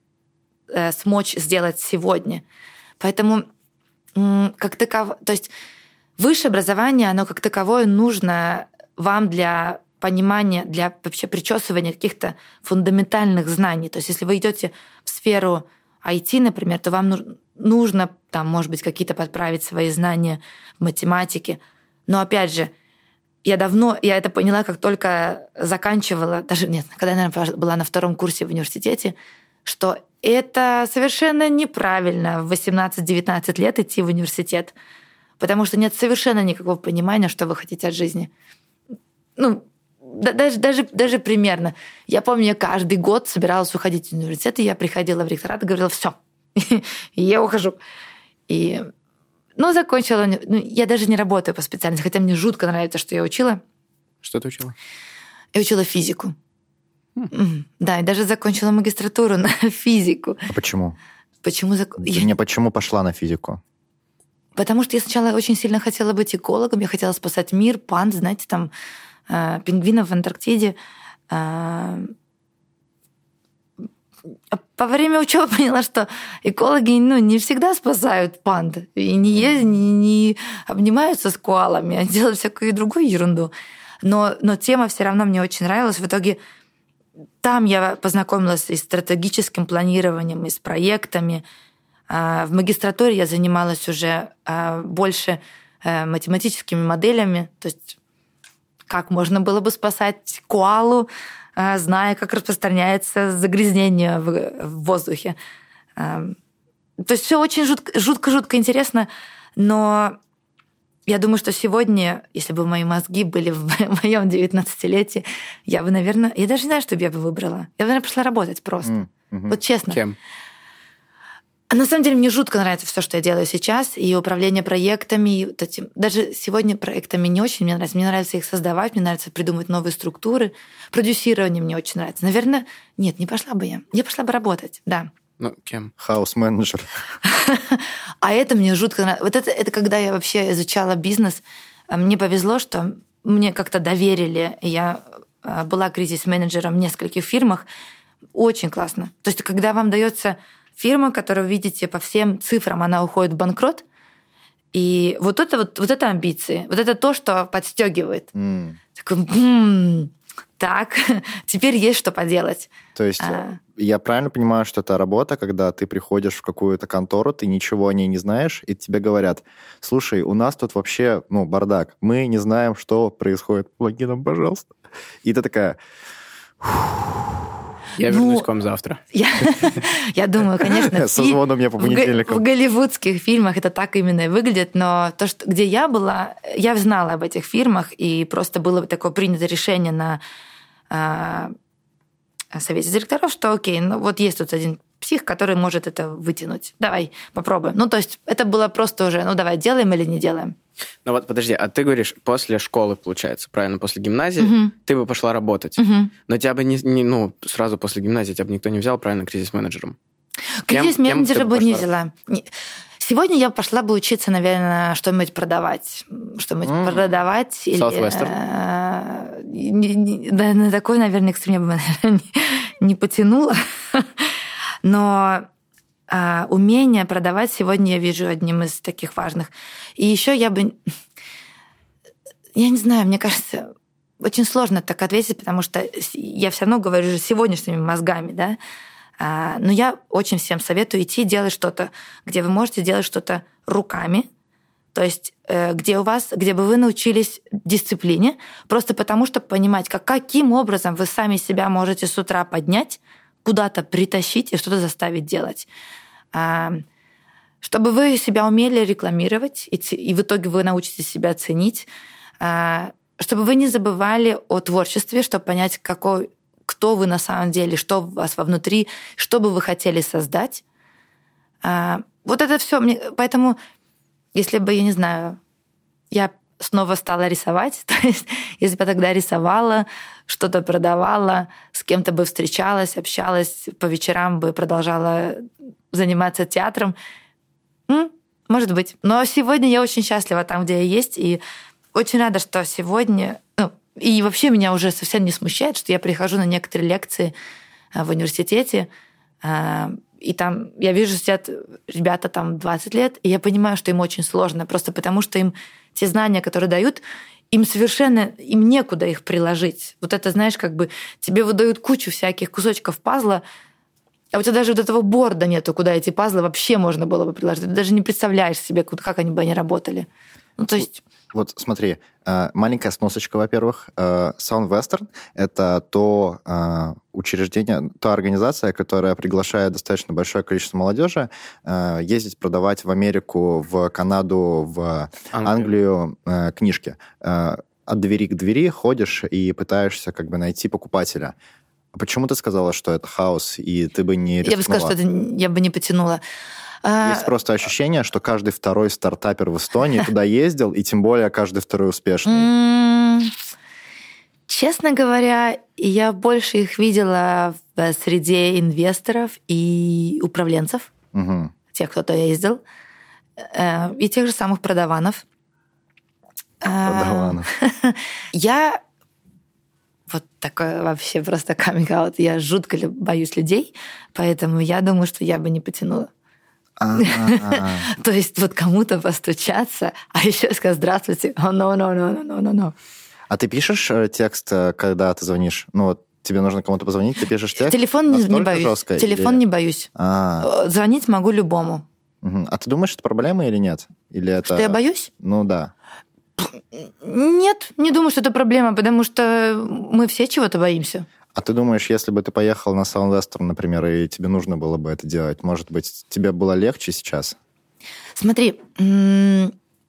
смочь сделать сегодня. Поэтому как таково, то есть высшее образование, оно как таковое нужно вам для понимания, для вообще причесывания каких-то фундаментальных знаний. То есть если вы идете в сферу ай ти, например, то вам нужно, там, может быть, какие-то подправить свои знания в математике. Но опять же, я давно, я это поняла, как только заканчивала, даже нет, когда я, наверное, была на втором курсе в университете, что это совершенно неправильно в восемнадцать-девятнадцать лет идти в университет, потому что нет совершенно никакого понимания, что вы хотите от жизни. Ну, да, даже, даже, даже примерно. Я помню, я каждый год собиралась уходить в университет, и я приходила в ректорат и говорила: все, я ухожу. И, ну, закончила. Ну, я даже не работаю по специальности, хотя мне жутко нравится, что я учила. Что ты учила? Я учила физику. Mm. Да, и даже закончила магистратуру на физику. А почему? Почему? Зак... Я... Не почему пошла на физику? Потому что я сначала очень сильно хотела быть экологом, я хотела спасать мир, панд, знаете, там, э, пингвинов в Антарктиде. Э, по время учебы поняла, что экологи, ну, не всегда спасают панд, и не, ездят, не, не обнимаются с коалами, а делают всякую другую ерунду. Но, но тема все равно мне очень нравилась. В итоге там я познакомилась и с стратегическим планированием, и с проектами. В магистратуре я занималась уже больше математическими моделями, то есть как можно было бы спасать коалу, зная, как распространяется загрязнение в воздухе. То есть все очень жутко-жутко интересно, но я думаю, что сегодня, если бы мои мозги были в моем девятнадцатилетии, я бы, наверное... Я даже не знаю, что бы я бы выбрала. Я бы, наверное, пошла работать просто. Mm-hmm. Вот честно. Кем? На самом деле мне жутко нравится все, что я делаю сейчас, и управление проектами, и вот этим. Даже сегодня проектами не очень мне нравится. Мне нравится их создавать, мне нравится придумывать новые структуры. Продюсирование мне очень нравится. Наверное, нет, не пошла бы я. Я пошла бы работать, да. Ну, кем? Хаус-менеджер. А это мне жутко нравится. Вот это, это когда я вообще изучала бизнес, мне повезло, что мне как-то доверили. Я была кризис-менеджером в нескольких фирмах. Очень классно. То есть когда вам дается фирма, которую видите по всем цифрам, она уходит в банкрот, и вот это вот, вот это амбиции, вот это то, что подстегивает. Mm. Такой, м-м, так, теперь есть что поделать. То есть а... я правильно понимаю, что это работа, когда ты приходишь в какую-то контору, ты ничего о ней не знаешь, и тебе говорят: слушай, у нас тут вообще, ну, бардак, мы не знаем, что происходит, помоги нам, пожалуйста. И ты такая... Я ну, вернусь к вам завтра. Я, я думаю, конечно, со звоном мне по понедельникам. В, в голливудских фильмах это так именно и выглядит, но то, что, где я была, я знала об этих фирмах, и просто было такое принято решение на э, совете директоров, что окей, ну вот есть тут один псих, который может это вытянуть. Давай, попробуем. Ну, то есть это было просто уже, ну, давай, делаем или не делаем. Ну вот, подожди, а ты говоришь, после школы, получается, правильно, после гимназии, угу. ты бы пошла работать. Угу. Но тебя бы не, не, ну, сразу после гимназии тебя бы никто не взял, правильно, кризис-менеджером. Кризис-менеджера бы не взяла. Сегодня я пошла бы учиться, наверное, что-нибудь продавать. Что-нибудь mm. продавать. Southwestern? Или, да, на такой, наверное, экстрем я бы, наверное, не, не потянула. Но а, умение продавать сегодня я вижу одним из таких важных. И еще я бы... Я не знаю, мне кажется, очень сложно так ответить, потому что я все равно говорю же сегодняшними мозгами, да. А, но я очень всем советую идти делать что-то, где вы можете делать что-то руками, то есть э, где у вас, где бы вы научились дисциплине, просто потому что понимать, как, каким образом вы сами себя можете с утра поднять, куда-то притащить и что-то заставить делать. А, чтобы вы себя умели рекламировать, и, и в итоге вы научитесь себя ценить, а, чтобы вы не забывали о творчестве, чтобы понять, какой, кто вы на самом деле, что у вас вовнутри, что бы вы хотели создать. А, вот это все. Поэтому, если бы, я не знаю, я снова стала рисовать, то есть если бы я тогда рисовала, что-то продавала, с кем-то бы встречалась, общалась, по вечерам бы продолжала заниматься театром, м, может быть. Но сегодня я очень счастлива там, где я есть, и очень рада, что сегодня... Ну, и вообще меня уже совсем не смущает, что я прихожу на некоторые лекции в университете, и там я вижу, сидят ребята там двадцать лет, и я понимаю, что им очень сложно, просто потому что им те знания, которые дают, им совершенно, им некуда их приложить. Вот это, знаешь, как бы тебе выдают кучу всяких кусочков пазла, а у тебя даже вот этого борда нету, куда эти пазлы вообще можно было бы приложить. Ты даже не представляешь себе, как они бы они работали. Ну, то есть... Вот смотри, маленькая сносочка, во-первых. Southwestern — это то учреждение, та организация, которая приглашает достаточно большое количество молодежи ездить продавать в Америку, в Канаду, в Англию, Англию книжки. От двери к двери ходишь и пытаешься как бы найти покупателя. Почему ты сказала, что это хаос, и ты бы не рискнула? Я бы сказала, что это я бы не потянула. Есть просто ощущение, что каждый второй стартапер в Эстонии туда ездил, и тем более каждый второй успешный. Честно говоря, я больше их видела в среде инвесторов и управленцев, угу. тех, кто туда ездил, и тех же самых продаванов. Продаванов. Я... Вот такое вообще просто каминг-аут. Я жутко боюсь людей, поэтому я думаю, что я бы не потянула. То есть вот кому-то постучаться, а еще сказать «здравствуйте», «oh, no, no, no, no, no, no». А ты пишешь текст, когда ты звонишь? Ну вот тебе нужно кому-то позвонить, ты пишешь текст? Телефон не, не боюсь. Жестко, Телефон или... не боюсь. А. Звонить могу любому. Угу. А ты думаешь, это проблема или нет? Или это... Что я боюсь? Ну да. Нет, не думаю, что это проблема, потому что мы все чего-то боимся. А ты думаешь, если бы ты поехал на Southwestern, например, и тебе нужно было бы это делать, может быть, тебе было легче сейчас? Смотри,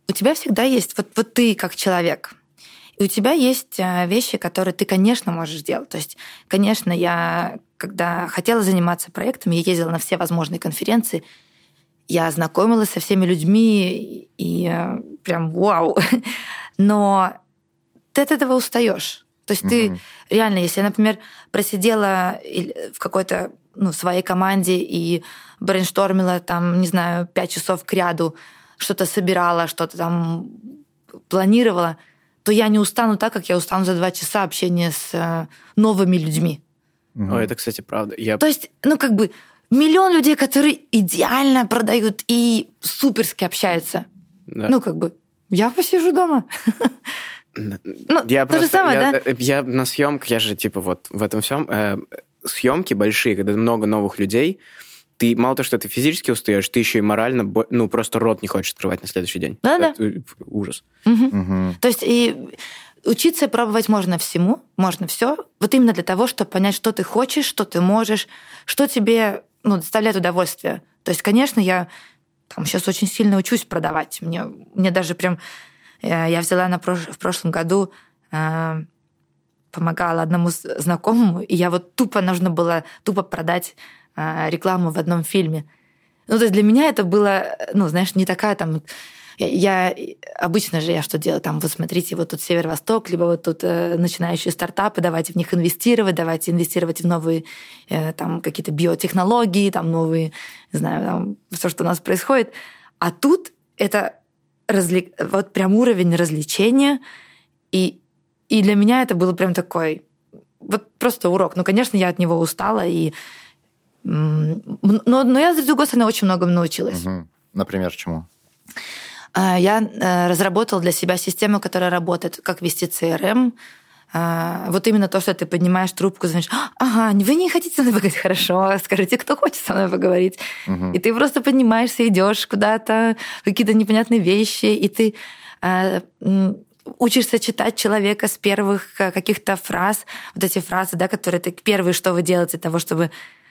у тебя всегда есть, вот, вот ты как человек, и у тебя есть вещи, которые ты, конечно, можешь делать. То есть, конечно, я, когда хотела заниматься проектами, я ездила на все возможные конференции, я знакомилась со всеми людьми, и прям вау. Но ты от этого устаешь. То есть mm-hmm. ты реально, если я, например, просидела в какой-то ну, своей команде и брейнштормила там, не знаю, пять часов кряду, что-то собирала, что-то там планировала, то я не устану так, как я устану за два часа общения с новыми людьми. Mm-hmm. О, это, кстати, правда. Я... То есть, ну, как бы миллион людей, которые идеально продают и суперски общаются. Да. Ну, как бы, я посижу дома. Ну, я то просто, же самое, я, да? Я на съемках, я же типа вот в этом всем э, съемки большие, когда много новых людей, ты мало того, что ты физически устаешь, ты еще и морально, ну, просто рот не хочешь открывать на следующий день. Да-да. Ужас. Угу. Угу. То есть и учиться пробовать можно всему, можно все, вот именно для того, чтобы понять, что ты хочешь, что ты можешь, что тебе ну, доставляет удовольствие. То есть, конечно, я там, сейчас очень сильно учусь продавать. Мне, мне даже прям... Я взяла на прош... в прошлом году, э, помогала одному знакомому, и я вот тупо нужно было тупо продать э, рекламу в одном фильме. Ну, то есть для меня это было, ну, знаешь, не такая там... Я, я обычно же я что делаю? Там, вот смотрите, вот тут Северо-Восток, либо вот тут э, начинающие стартапы, давайте в них инвестировать, давайте инвестировать в новые э, там какие-то биотехнологии, там новые, не знаю, там, все, что у нас происходит. А тут это разли... вот прям уровень развлечения, и, и для меня это было прям такой вот просто урок. Ну, конечно, я от него устала, и... но, но я, с другой стороны, очень многому научилась. Угу. Например, чему? Я разработала для себя систему, которая работает, как вести си эр эм. Вот именно то, что ты поднимаешь трубку, звонишь, ага, вы не хотите со мной поговорить? Хорошо, скажите, кто хочет со мной поговорить. Угу. И ты просто поднимаешься, идешь куда-то, какие-то непонятные вещи, и ты учишься читать человека с первых каких-то фраз, вот эти фразы, да, которые это первые, что вы делаете для того, чтобы...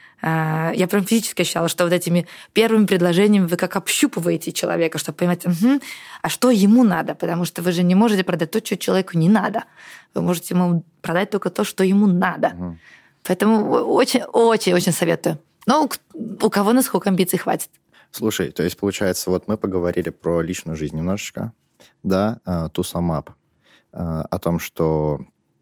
Я прям физически ощущала, что вот этими первыми предложениями вы как общупываете человека, чтобы понимать, угу, а что ему надо, потому что вы же не можете продать то, что человеку не надо. Вы можете ему продать только то, что ему надо. Угу. Поэтому очень-очень-очень советую. Но у кого на сколько амбиций хватит. Слушай, то есть, получается, вот мы поговорили про личную жизнь немножечко, да, to sum up, о том, что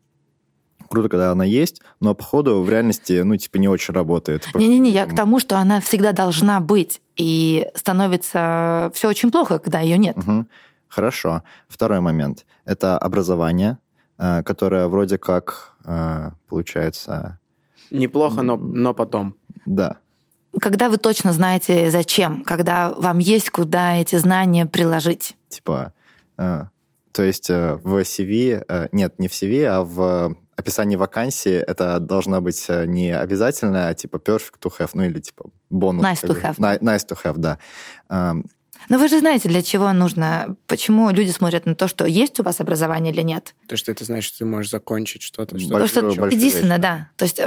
круто, когда она есть, но, походу, в реальности, ну, типа, не очень работает. Не-не-не, я к тому, что она всегда должна быть, и становится все очень плохо, когда ее нет. Угу. Хорошо. Второй момент. Это образование, которое вроде как, получается... Неплохо, но, но потом. Да. Когда вы точно знаете, зачем, когда вам есть куда эти знания приложить. Типа, то есть в си ви, нет, не в си ви, а в... описание вакансии это должна быть не обязательно, а типа perfect to have, ну или типа бонус. Nice to have. Nice to have, да. Но вы же знаете, для чего нужно, почему люди смотрят на то, что есть у вас образование или нет. То, что это значит, что ты можешь закончить что-то. Что-то, что, что единственное, да. То есть,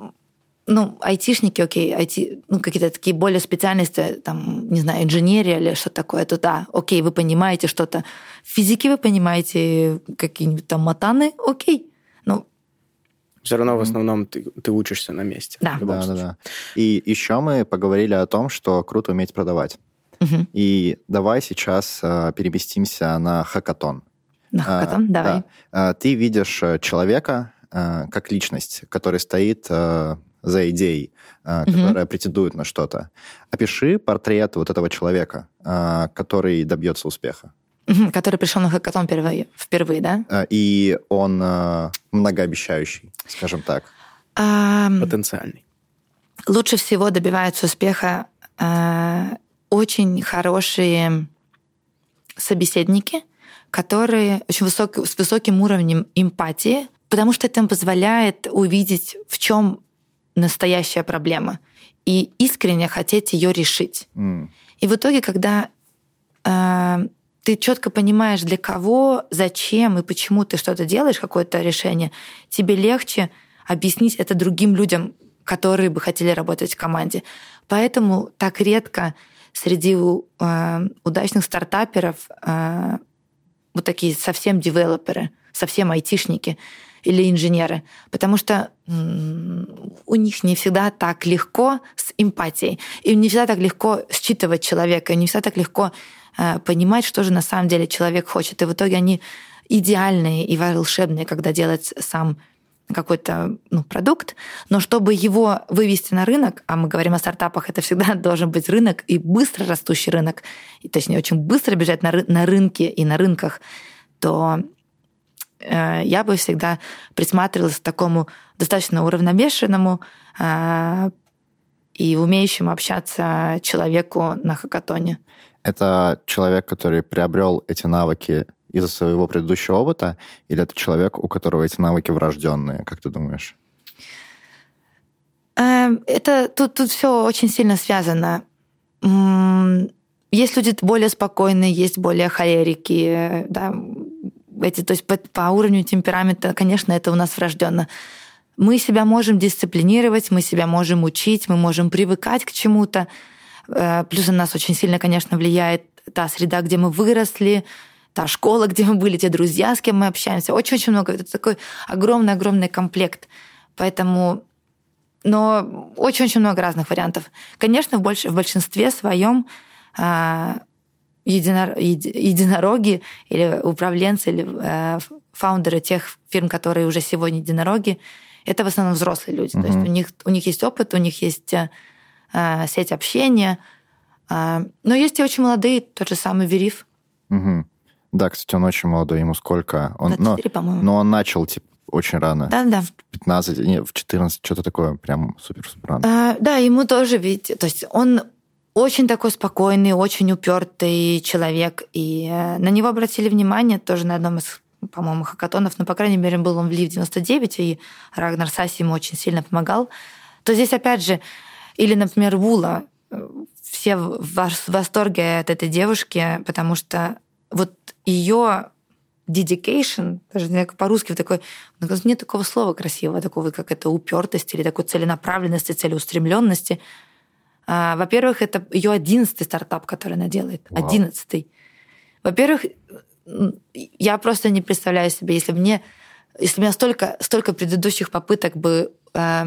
ну, айтишники, окей, ай ти, ну, какие-то такие более специальности, там, не знаю, инженерия или что-то такое, то да, окей, вы понимаете что-то. В физике вы понимаете какие-нибудь там матаны, окей. Ну, все равно в основном ты, ты учишься на месте. Да. Да, да, да. И еще мы поговорили о том, что круто уметь продавать. Угу. И давай сейчас а, переместимся на хакатон. На хакатон, а, давай. Да. Ты видишь человека а, как личность, который стоит а, за идеей, а, угу. которая претендует на что-то. Опиши портрет вот этого человека, а, который добьется успеха. Который пришел на хакатон впервые, впервые, да? И он э, многообещающий, скажем так. А, Потенциальный. Лучше всего добиваются успеха э, очень хорошие собеседники, которые очень высок, с высоким уровнем эмпатии, потому что это им позволяет увидеть, в чем настоящая проблема, и искренне хотеть ее решить. Mm. И в итоге, когда э, ты четко понимаешь, для кого, зачем и почему ты что-то делаешь, какое-то решение, тебе легче объяснить это другим людям, которые бы хотели работать в команде. Поэтому так редко среди э, удачных стартаперов э, вот такие совсем девелоперы, совсем айтишники или инженеры, потому что у них не всегда так легко с эмпатией, им не всегда так легко считывать человека, не всегда так легко э, понимать, что же на самом деле человек хочет. И в итоге они идеальные и волшебные, когда делать сам какой-то ну, продукт, но чтобы его вывести на рынок, а мы говорим о стартапах, это всегда должен быть рынок и быстро растущий рынок, и, точнее, очень быстро бежать на, ры- на рынке и на рынках, то э, я бы всегда присматривалась к такому достаточно уравновешенному э, и умеющему общаться человеку на хакатоне. Это человек, который приобрел эти навыки из-за своего предыдущего опыта, или это человек, у которого эти навыки врожденные, как ты думаешь? Это тут, тут все очень сильно связано. Есть люди более спокойные, есть более холерики, да, эти, то есть по, по уровню темперамента, конечно, это у нас врожденно. Мы себя можем дисциплинировать, мы себя можем учить, мы можем привыкать к чему-то. Плюс на нас очень сильно, конечно, влияет та среда, где мы выросли, та школа, где мы были, те друзья, с кем мы общаемся. Очень-очень много. Это такой огромный-огромный комплект. Поэтому... Но очень-очень много разных вариантов. Конечно, в, больш... в большинстве своем а, единор... единороги или управленцы, или а, фаундеры тех фирм, которые уже сегодня единороги, это в основном взрослые люди. Mm-hmm. То есть у них, у них есть опыт, у них есть а, сеть общения. А, но есть и очень молодые, тот же самый Вериф. Mm-hmm. Да, кстати, он очень молодой, ему сколько? Он, двадцать четыре, но, по-моему. Но он начал, типа, очень рано. Да-да. В пятнадцать, нет, в четырнадцать, что-то такое, прям супер-супер рано. А, да, ему тоже, ведь, то есть он очень такой спокойный, очень упертый человек, и на него обратили внимание тоже на одном из, по-моему, хакатонов, но, по крайней мере, был он в Лив девяносто девять, и Рагнар Саси ему очень сильно помогал. То здесь, опять же, или, например, Вула, все в восторге от этой девушки, потому что вот ее dedication, даже не по-русски, такой, нет такого слова красивого, такого, как это упертость или такой целенаправленности, целеустремленности. А, во-первых, это ее одиннадцатый стартап, который она делает. Вау. Одиннадцатый. Во-первых, я просто не представляю себе, если мне, если у меня столько, столько предыдущих попыток бы э,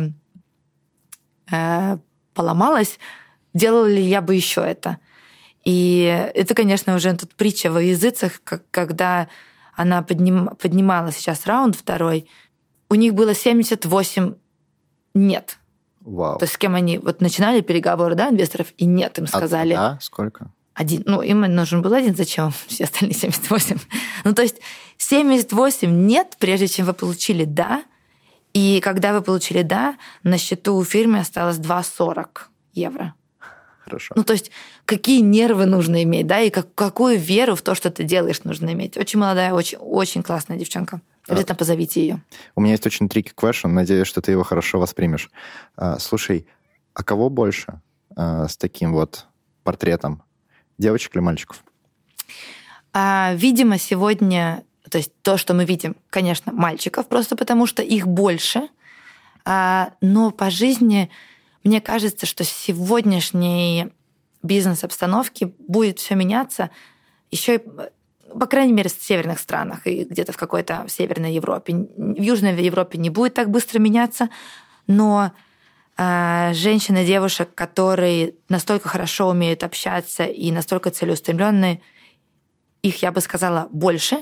э, поломалось, делала ли я бы еще это? И это, конечно, уже тут притча во языцах, как, когда она подним, поднимала сейчас раунд второй, у них было семьдесят восемь нет. Вау. То есть с кем они вот начинали переговоры, да, инвесторов, и нет, им сказали. А, да? Сколько? Один. Ну, им нужен был один, зачем все остальные семьдесят восемь? Ну, то есть семьдесят восемь нет, прежде чем вы получили «да». И когда вы получили «да», на счету у фирмы осталось два сорок евро. Хорошо. Ну, то есть какие нервы нужно иметь, да, и как, какую веру в то, что ты делаешь, нужно иметь. Очень молодая, очень, очень классная девчонка. Обязательно позовите ее. У меня есть очень tricky question. Надеюсь, что ты его хорошо воспримешь. Слушай, а кого больше с таким вот портретом? Девочек или мальчиков? А, видимо, сегодня, то есть то, что мы видим, конечно, мальчиков, просто потому что их больше. А, но по жизни мне кажется, что в сегодняшней бизнес-обстановке будет все меняться еще и, по крайней мере, в северных странах и где-то в какой-то в Северной Европе. В Южной Европе не будет так быстро меняться, но э, женщин и девушек, которые настолько хорошо умеют общаться и настолько целеустремленные, их, я бы сказала, больше.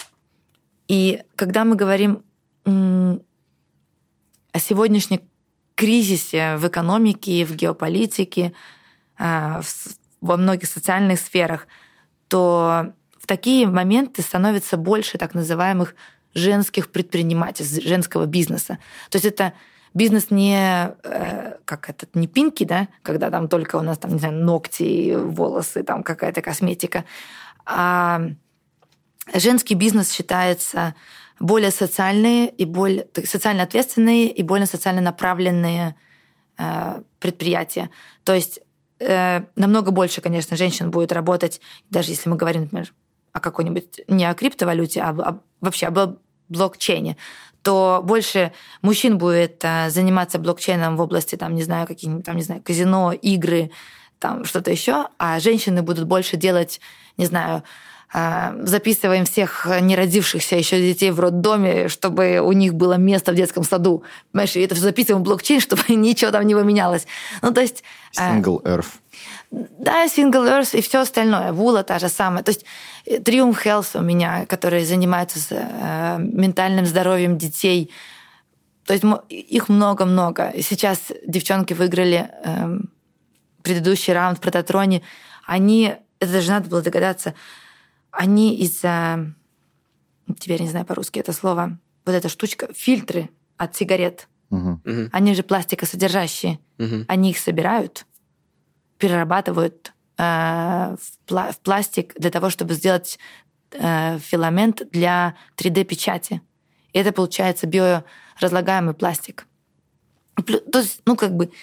И когда мы говорим м- о сегодняшней кризисе в экономике, в геополитике, э, в, во многих социальных сферах, то в такие моменты становится больше так называемых женских предпринимательств, женского бизнеса. То есть это бизнес не э, как этот, не пинки, да, когда там только у нас там, не знаю, ногти, волосы, там какая-то косметика, а женский бизнес считается более социальные и более социально ответственные и более социально направленные э, предприятия. То есть э, намного больше, конечно, женщин будет работать, даже если мы говорим, например, о какой-нибудь, не о криптовалюте, а, а вообще о блокчейне, то больше мужчин будет а, заниматься блокчейном в области, там, не знаю, каких-нибудь, там, не знаю, казино, игры, там что-то еще, а женщины будут больше делать, не знаю, записываем всех неродившихся еще детей в роддоме, чтобы у них было место в детском саду. Понимаешь, и это все записываем в блокчейн, чтобы ничего там не поменялось. Ну, то есть... Single Earth. Да, Single Earth и все остальное. Вула та же самая. То есть Triumph Health у меня, которые занимаются с, э, ментальным здоровьем детей. То есть их много-много. Сейчас девчонки выиграли э, предыдущий раунд в Прототроне. Они, это даже надо было догадаться, они из-за, теперь не знаю по-русски это слово, вот эта штучка, фильтры от сигарет, угу. они же пластикосодержащие, угу. они их собирают, перерабатывают э, в, пла- в пластик для того, чтобы сделать э, филамент для три дэ-печати. И это получается биоразлагаемый пластик. То есть, ну, как бы,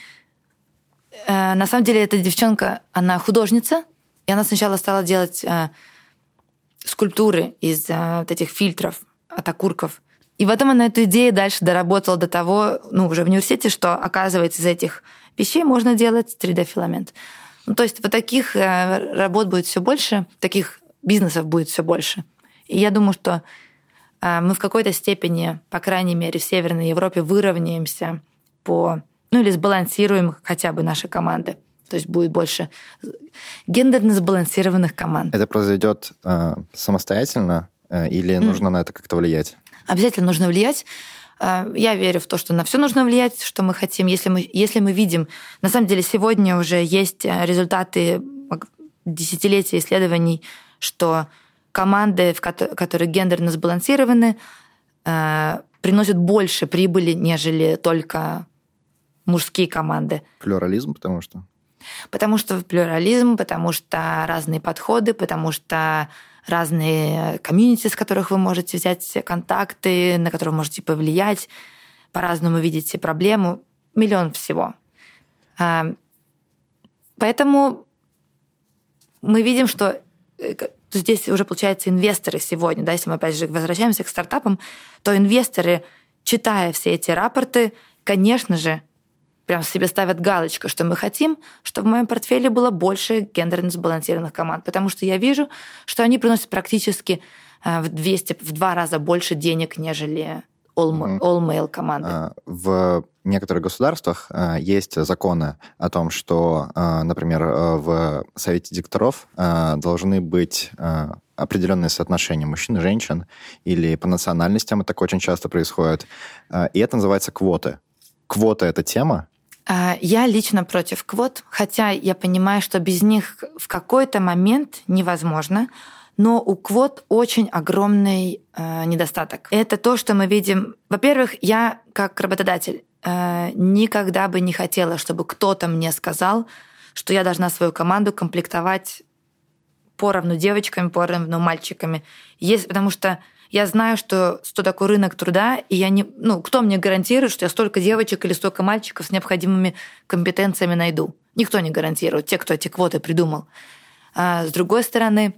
э, на самом деле эта девчонка, она художница, и она сначала стала делать... Э, скульптуры из а, вот этих фильтров от окурков. И потом она эту идею дальше доработала до того, ну, уже в университете, что, оказывается, из этих вещей можно делать три дэ-филамент. Ну, то есть вот таких а, работ будет все больше, таких бизнесов будет все больше. И я думаю, что а, мы в какой-то степени, по крайней мере, в Северной Европе выровняемся по... Ну, или сбалансируем хотя бы наши команды. То есть будет больше гендерно сбалансированных команд. Это произойдет э, самостоятельно э, или mm. нужно на это как-то влиять? Обязательно нужно влиять. Я верю в то, что на все нужно влиять, что мы хотим. Если мы, если мы видим... На самом деле сегодня уже есть результаты десятилетия исследований, что команды, которые гендерно сбалансированы, приносят больше прибыли, нежели только мужские команды. Плюрализм, потому что? Потому что плюрализм, потому что разные подходы, потому что разные комьюнити, с которых вы можете взять контакты, на которые вы можете повлиять, по-разному видите проблему, миллион всего. Поэтому мы видим, что здесь уже, получается, инвесторы сегодня, да, если мы опять же возвращаемся к стартапам, то инвесторы, читая все эти рапорты, конечно же, прям себе ставят галочку, что мы хотим, чтобы в моем портфеле было больше гендерно сбалансированных команд, потому что я вижу, что они приносят практически в двести, в два раза больше денег, нежели all-male команды. В некоторых государствах есть законы о том, что, например, в совете директоров должны быть определенные соотношения мужчин и женщин, или по национальностям, это так очень часто происходит, и это называется квоты. Квота — это тема? Я лично против квот, хотя я понимаю, что без них в какой-то момент невозможно, но у квот очень огромный э, недостаток. Это то, что мы видим... Во-первых, я как работодатель э, никогда бы не хотела, чтобы кто-то мне сказал, что я должна свою команду комплектовать поровну девочками, поровну мальчиками. Есть, потому что я знаю, что, что такое рынок труда, и я не... Ну, кто мне гарантирует, что я столько девочек или столько мальчиков с необходимыми компетенциями найду? Никто не гарантирует, те, кто эти квоты придумал. А с другой стороны,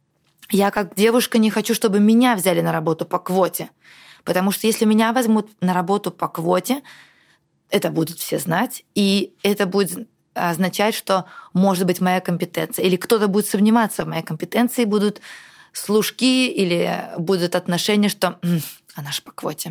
я как девушка не хочу, чтобы меня взяли на работу по квоте. Потому что если меня возьмут на работу по квоте, это будут все знать, и это будет означать, что может быть моя компетенция. Или кто-то будет сомневаться в моей компетенции, будут служки или будут отношения, что «М, она же по квоте».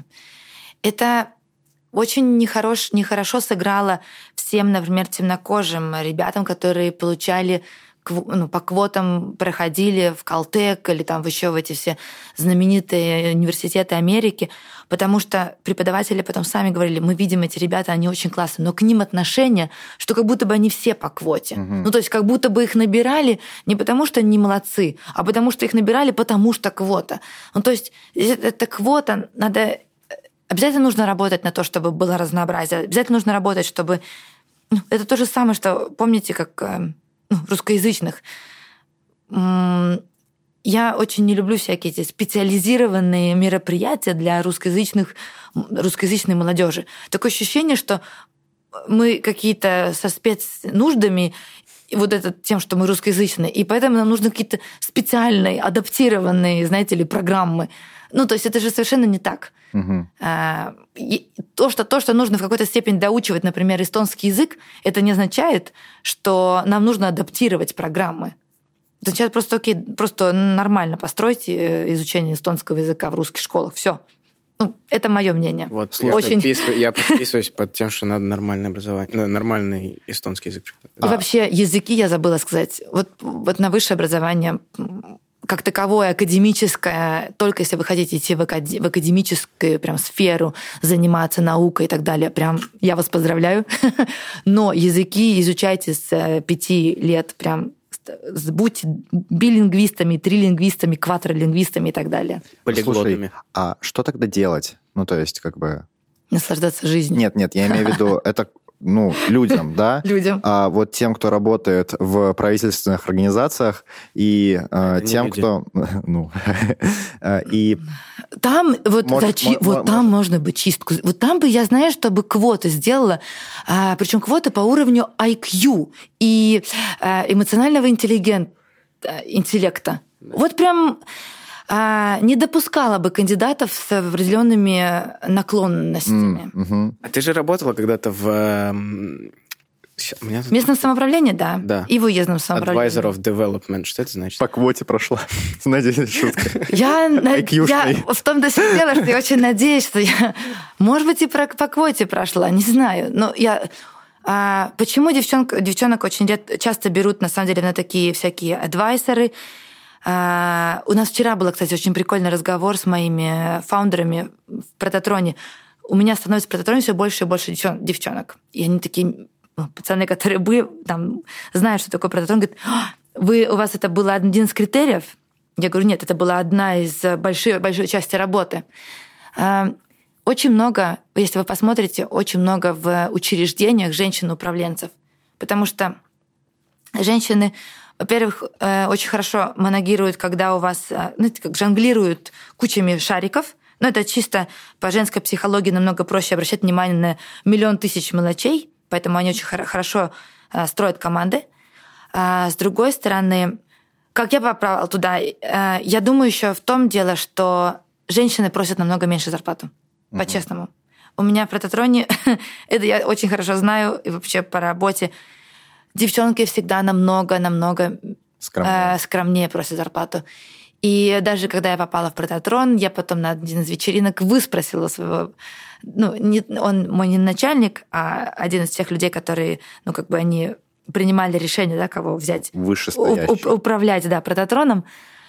Это очень нехорош, нехорошо сыграло всем, например, темнокожим ребятам, которые получали ну, по квотам, проходили в Калтек или там еще в эти все знаменитые университеты Америки, потому что преподаватели потом сами говорили, мы видим, эти ребята, они очень классные, но к ним отношение, что как будто бы они все по квоте. Угу. Ну, то есть как будто бы их набирали не потому, что они молодцы, а потому что их набирали потому, что квота. Ну, то есть эта квота, надо... Обязательно нужно работать на то, чтобы было разнообразие. Обязательно нужно работать, чтобы... Это то же самое, что, помните, как... Ну, русскоязычных. Я очень не люблю всякие эти специализированные мероприятия для русскоязычных, русскоязычной молодежи. Такое ощущение, что мы какие-то со спецнуждами, вот это тем, что мы русскоязычные, и поэтому нам нужны какие-то специальные, адаптированные, знаете ли, программы. Ну, то есть это же совершенно не так. Угу. То, что, то, что нужно в какой-то степени доучивать, например, эстонский язык, это не означает, что нам нужно адаптировать программы. Это означает просто, окей, просто нормально постройте изучение эстонского языка в русских школах. Все. Ну, это мое мнение. Вот, Очень... я, подписываюсь, я подписываюсь под тем, что надо нормальное образование, ну, нормальный эстонский язык. И а. вообще языки, я забыла сказать, вот, вот на высшее образование как таковое, академическое, только если вы хотите идти в, акад... в академическую прям сферу, заниматься наукой и так далее, прям я вас поздравляю. Но языки изучайте с пяти лет, прям будьте билингвистами, трилингвистами, квадролингвистами и так далее. Слушай, а что тогда делать? Ну, то есть, как бы... Наслаждаться жизнью. Нет, нет, я имею в виду, это, ну, людям, да? Людям. А вот тем, кто работает в правительственных организациях, и а, тем, кто... Ну, и... Там, вот, может, зачи... может, вот может... там можно бы чистку... Вот там бы, я знаю, чтобы квоты сделала, а, причем квоты по уровню ай кью и а, эмоционального интеллигент... интеллекта. Вот прям а, не допускала бы кандидатов с определенными наклонностями. Mm-hmm. А ты же работала когда-то в... Меня... В местном самоуправлении, да. Да. И в уездном самоуправлении. Advisor of Development. Что это значит? По квоте прошла. Надеюсь, шутка. Я, я в том-то все дело, что я очень надеюсь, что я, может быть, и по квоте прошла, не знаю. Но я... А почему девчонок, девчонок очень часто берут, на самом деле, на такие всякие адвайсеры? А, у нас вчера был, кстати, очень прикольный разговор с моими фаундерами в Прототроне. У меня становится в Прототроне все больше и больше девчонок. И они такие... Пацаны, которые были, там, знают, что такое Прототрон, говорят, вы, у вас это было один из критериев? Я говорю, нет, это была одна из большой, большой части работы. Очень много, если вы посмотрите, очень много в учреждениях женщин-управленцев. Потому что женщины, во-первых, очень хорошо манагируют, когда у вас, знаете, как жонглируют кучами шариков. Но это чисто по женской психологии намного проще обращать внимание на миллион тысяч мелочей, поэтому они очень хорошо строят команды. А с другой стороны, как я попала туда, я думаю еще в том дело, что женщины просят намного меньше зарплату, uh-huh. по-честному. У меня в Прототроне, это я очень хорошо знаю, и вообще по работе, девчонки всегда намного-намного скромнее. скромнее просят зарплату. И даже когда я попала в Прототрон, я потом на один из вечеринок выспросила своего... Ну, не, он мой не начальник, а один из тех людей, которые, ну, как бы они принимали решение, да, кого взять. Вышестоящий. Уп- управлять, да, Прототроном.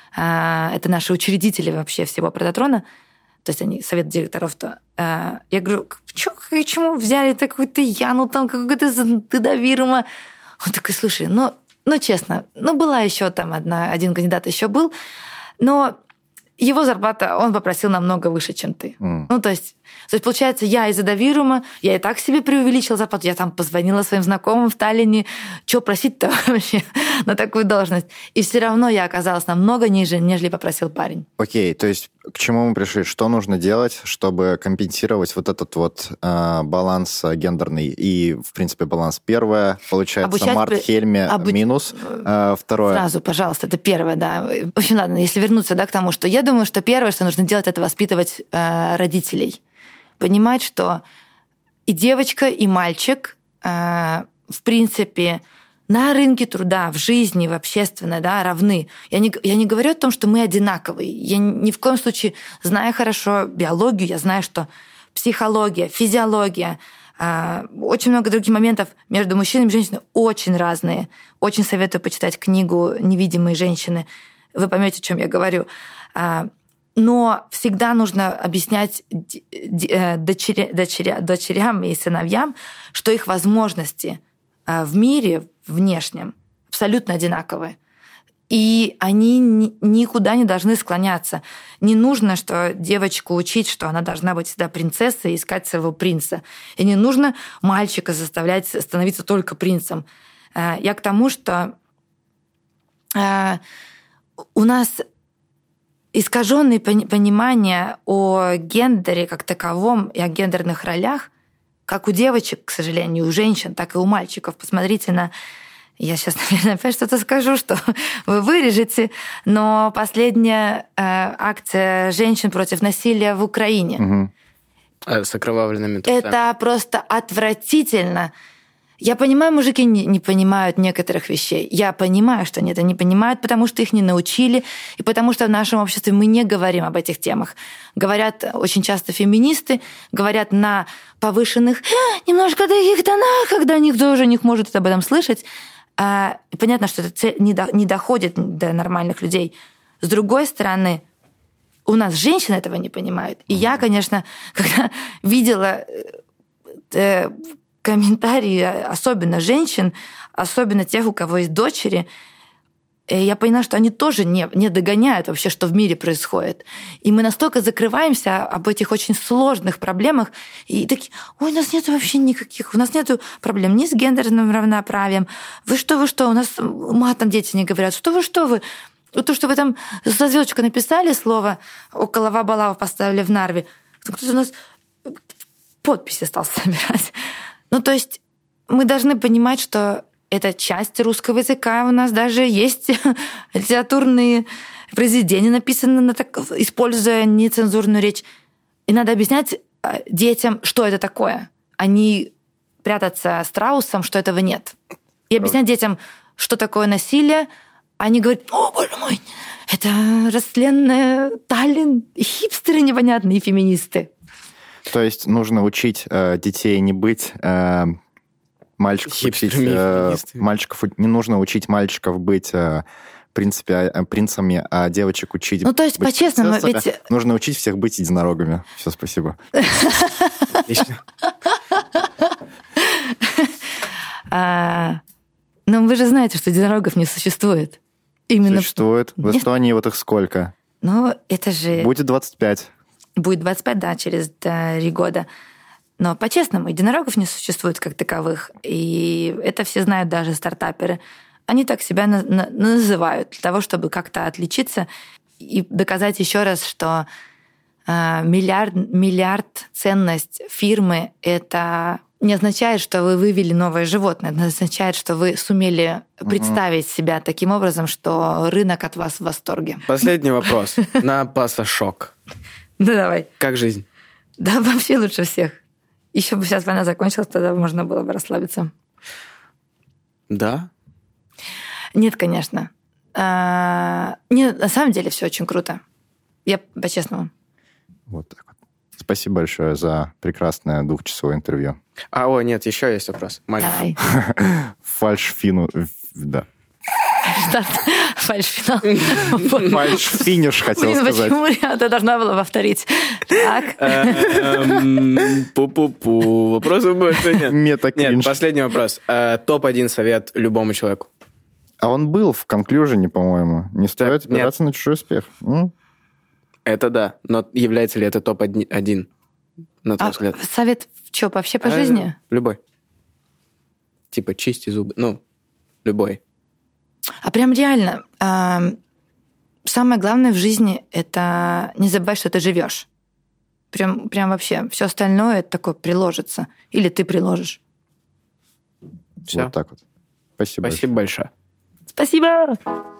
А, это наши учредители вообще всего Прототрона. То есть они, совет директоров-то. А, я говорю, чё, почему взяли такую-то Яну, там какой-то Тедавирума? Он такой, слушай, ну, ну, честно, ну, была еще там одна, один кандидат еще был, но его зарплата он попросил намного выше, чем ты. Mm. Ну, то есть, то есть, получается, я из-за Давирума, я и так себе преувеличила зарплату, я там позвонила своим знакомым в Таллине, что просить-то вообще на такую должность. И все равно я оказалась намного ниже, нежели попросил парень. Окей, okay, то есть к чему мы пришли? Что нужно делать, чтобы компенсировать вот этот вот э, баланс гендерный и, в принципе, баланс первое, получается, Обучать Март при... Хельме Обуч... минус, э, второе. Сразу, пожалуйста, это первое, да. В общем, ладно, если вернуться, да, к тому, что я думаю, что первое, что нужно делать, это воспитывать э, родителей. Понимать, что и девочка, и мальчик, э, в принципе, на рынке труда, в жизни, в общественной, да, равны. Я не, я не говорю о том, что мы одинаковые. Я ни в коем случае, зная хорошо биологию, я знаю, что психология, физиология, э, очень много других моментов между мужчинами и женщинами очень разные. Очень советую почитать книгу «Невидимые женщины». Вы поймете, о чем я говорю. Э, Но всегда нужно объяснять дочеря, дочеря, дочерям и сыновьям, что их возможности в мире внешнем абсолютно одинаковые. И они никуда не должны склоняться. Не нужно, что девочку учить, что она должна быть всегда принцессой и искать своего принца. И не нужно мальчика заставлять становиться только принцем. Я к тому, что у нас... искаженное понимание о гендере как таковом и о гендерных ролях как у девочек, к сожалению, у женщин, так и у мальчиков. Посмотрите на... Я сейчас, наверное, опять что-то скажу, что вы вырежете, но последняя э, акция женщин против насилия в Украине. Угу. С окровавленными трусами. Это просто отвратительно. Я понимаю, мужики не, не понимают некоторых вещей. Я понимаю, что они это не понимают, потому что их не научили, и потому что в нашем обществе мы не говорим об этих темах. Говорят очень часто феминисты, говорят на повышенных немножко таких тонах, когда никто уже не может об этом слышать. А, понятно, что это не, до, не доходит до нормальных людей. С другой стороны, у нас женщины этого не понимают. И я, конечно, когда видела э, комментарии, особенно женщин, особенно тех, у кого есть дочери, я поняла, что они тоже не, не догоняют вообще, что в мире происходит. И мы настолько закрываемся об этих очень сложных проблемах, и такие, ой, у нас нет вообще никаких, у нас нет проблем ни с гендерным равноправием. Вы что, вы что, у нас матом дети не говорят. Что вы, что вы? То, что вы там со звездочкой написали слово, около Вабалава поставили в Нарве, кто-то у нас подписи стал собирать. Ну, то есть мы должны понимать, что это часть русского языка. У нас даже есть литературные произведения, написанные, на так, используя нецензурную речь. И надо объяснять детям, что это такое. Они прятаться страусом, что этого нет. И объяснять детям, что такое насилие. Они говорят, о, боже мой, это растленная Таллин, хипстеры непонятные, феминисты. То есть нужно учить э, детей не быть... Э, мальчиков учить, э, мальчиков, не нужно учить мальчиков быть, э, в принципе, принцами, а девочек учить... Ну, то есть, по-честному, ведь... Нужно учить всех быть единорогами. Все, спасибо. Но вы же знаете, что единорогов не существует. Существует. В Эстонии вот их сколько? Ну, это же... Будет двадцать пять. Будет двадцать пять, да, через три года. Но по-честному, единорогов не существует как таковых. И это все знают даже стартаперы. Они так себя на- на- называют для того, чтобы как-то отличиться и доказать еще раз, что э, миллиард, миллиард ценность фирмы — это не означает, что вы вывели новое животное. Это означает, что вы сумели представить uh-huh. себя таким образом, что рынок от вас в восторге. Последний вопрос. На пасашок. Ну, давай. Как жизнь? Да, вообще лучше всех. Еще бы сейчас война закончилась, тогда можно было бы расслабиться. Да? Нет, конечно. А, нет, на самом деле все очень круто. Я по-честному. Вот так вот. Спасибо большое за прекрасное двухчасовое интервью. А, о, нет, еще есть вопрос. Давай. Фальшфину... Да. Фальшфинал. Фальшфиниш, хотел Блин, сказать. почему я должна была повторить? Так. Пу-пу-пу. Вопросов больше нет. Мета-кринж. Нет, последний вопрос. топ один совет любому человеку. А он был в конклюжене, по-моему. Не стоит опираться на чужой успех. Это да. Но является ли это топ один, на твой взгляд? Совет что, вообще по жизни? Любой. Типа чисти зубы. Ну, любой. А прям реально, э, самое главное в жизни — это не забывай, что ты живешь. Прям, прям вообще. Все остальное это такое приложится. Или ты приложишь. Все. Вот так вот. Спасибо. Спасибо большое. Спасибо.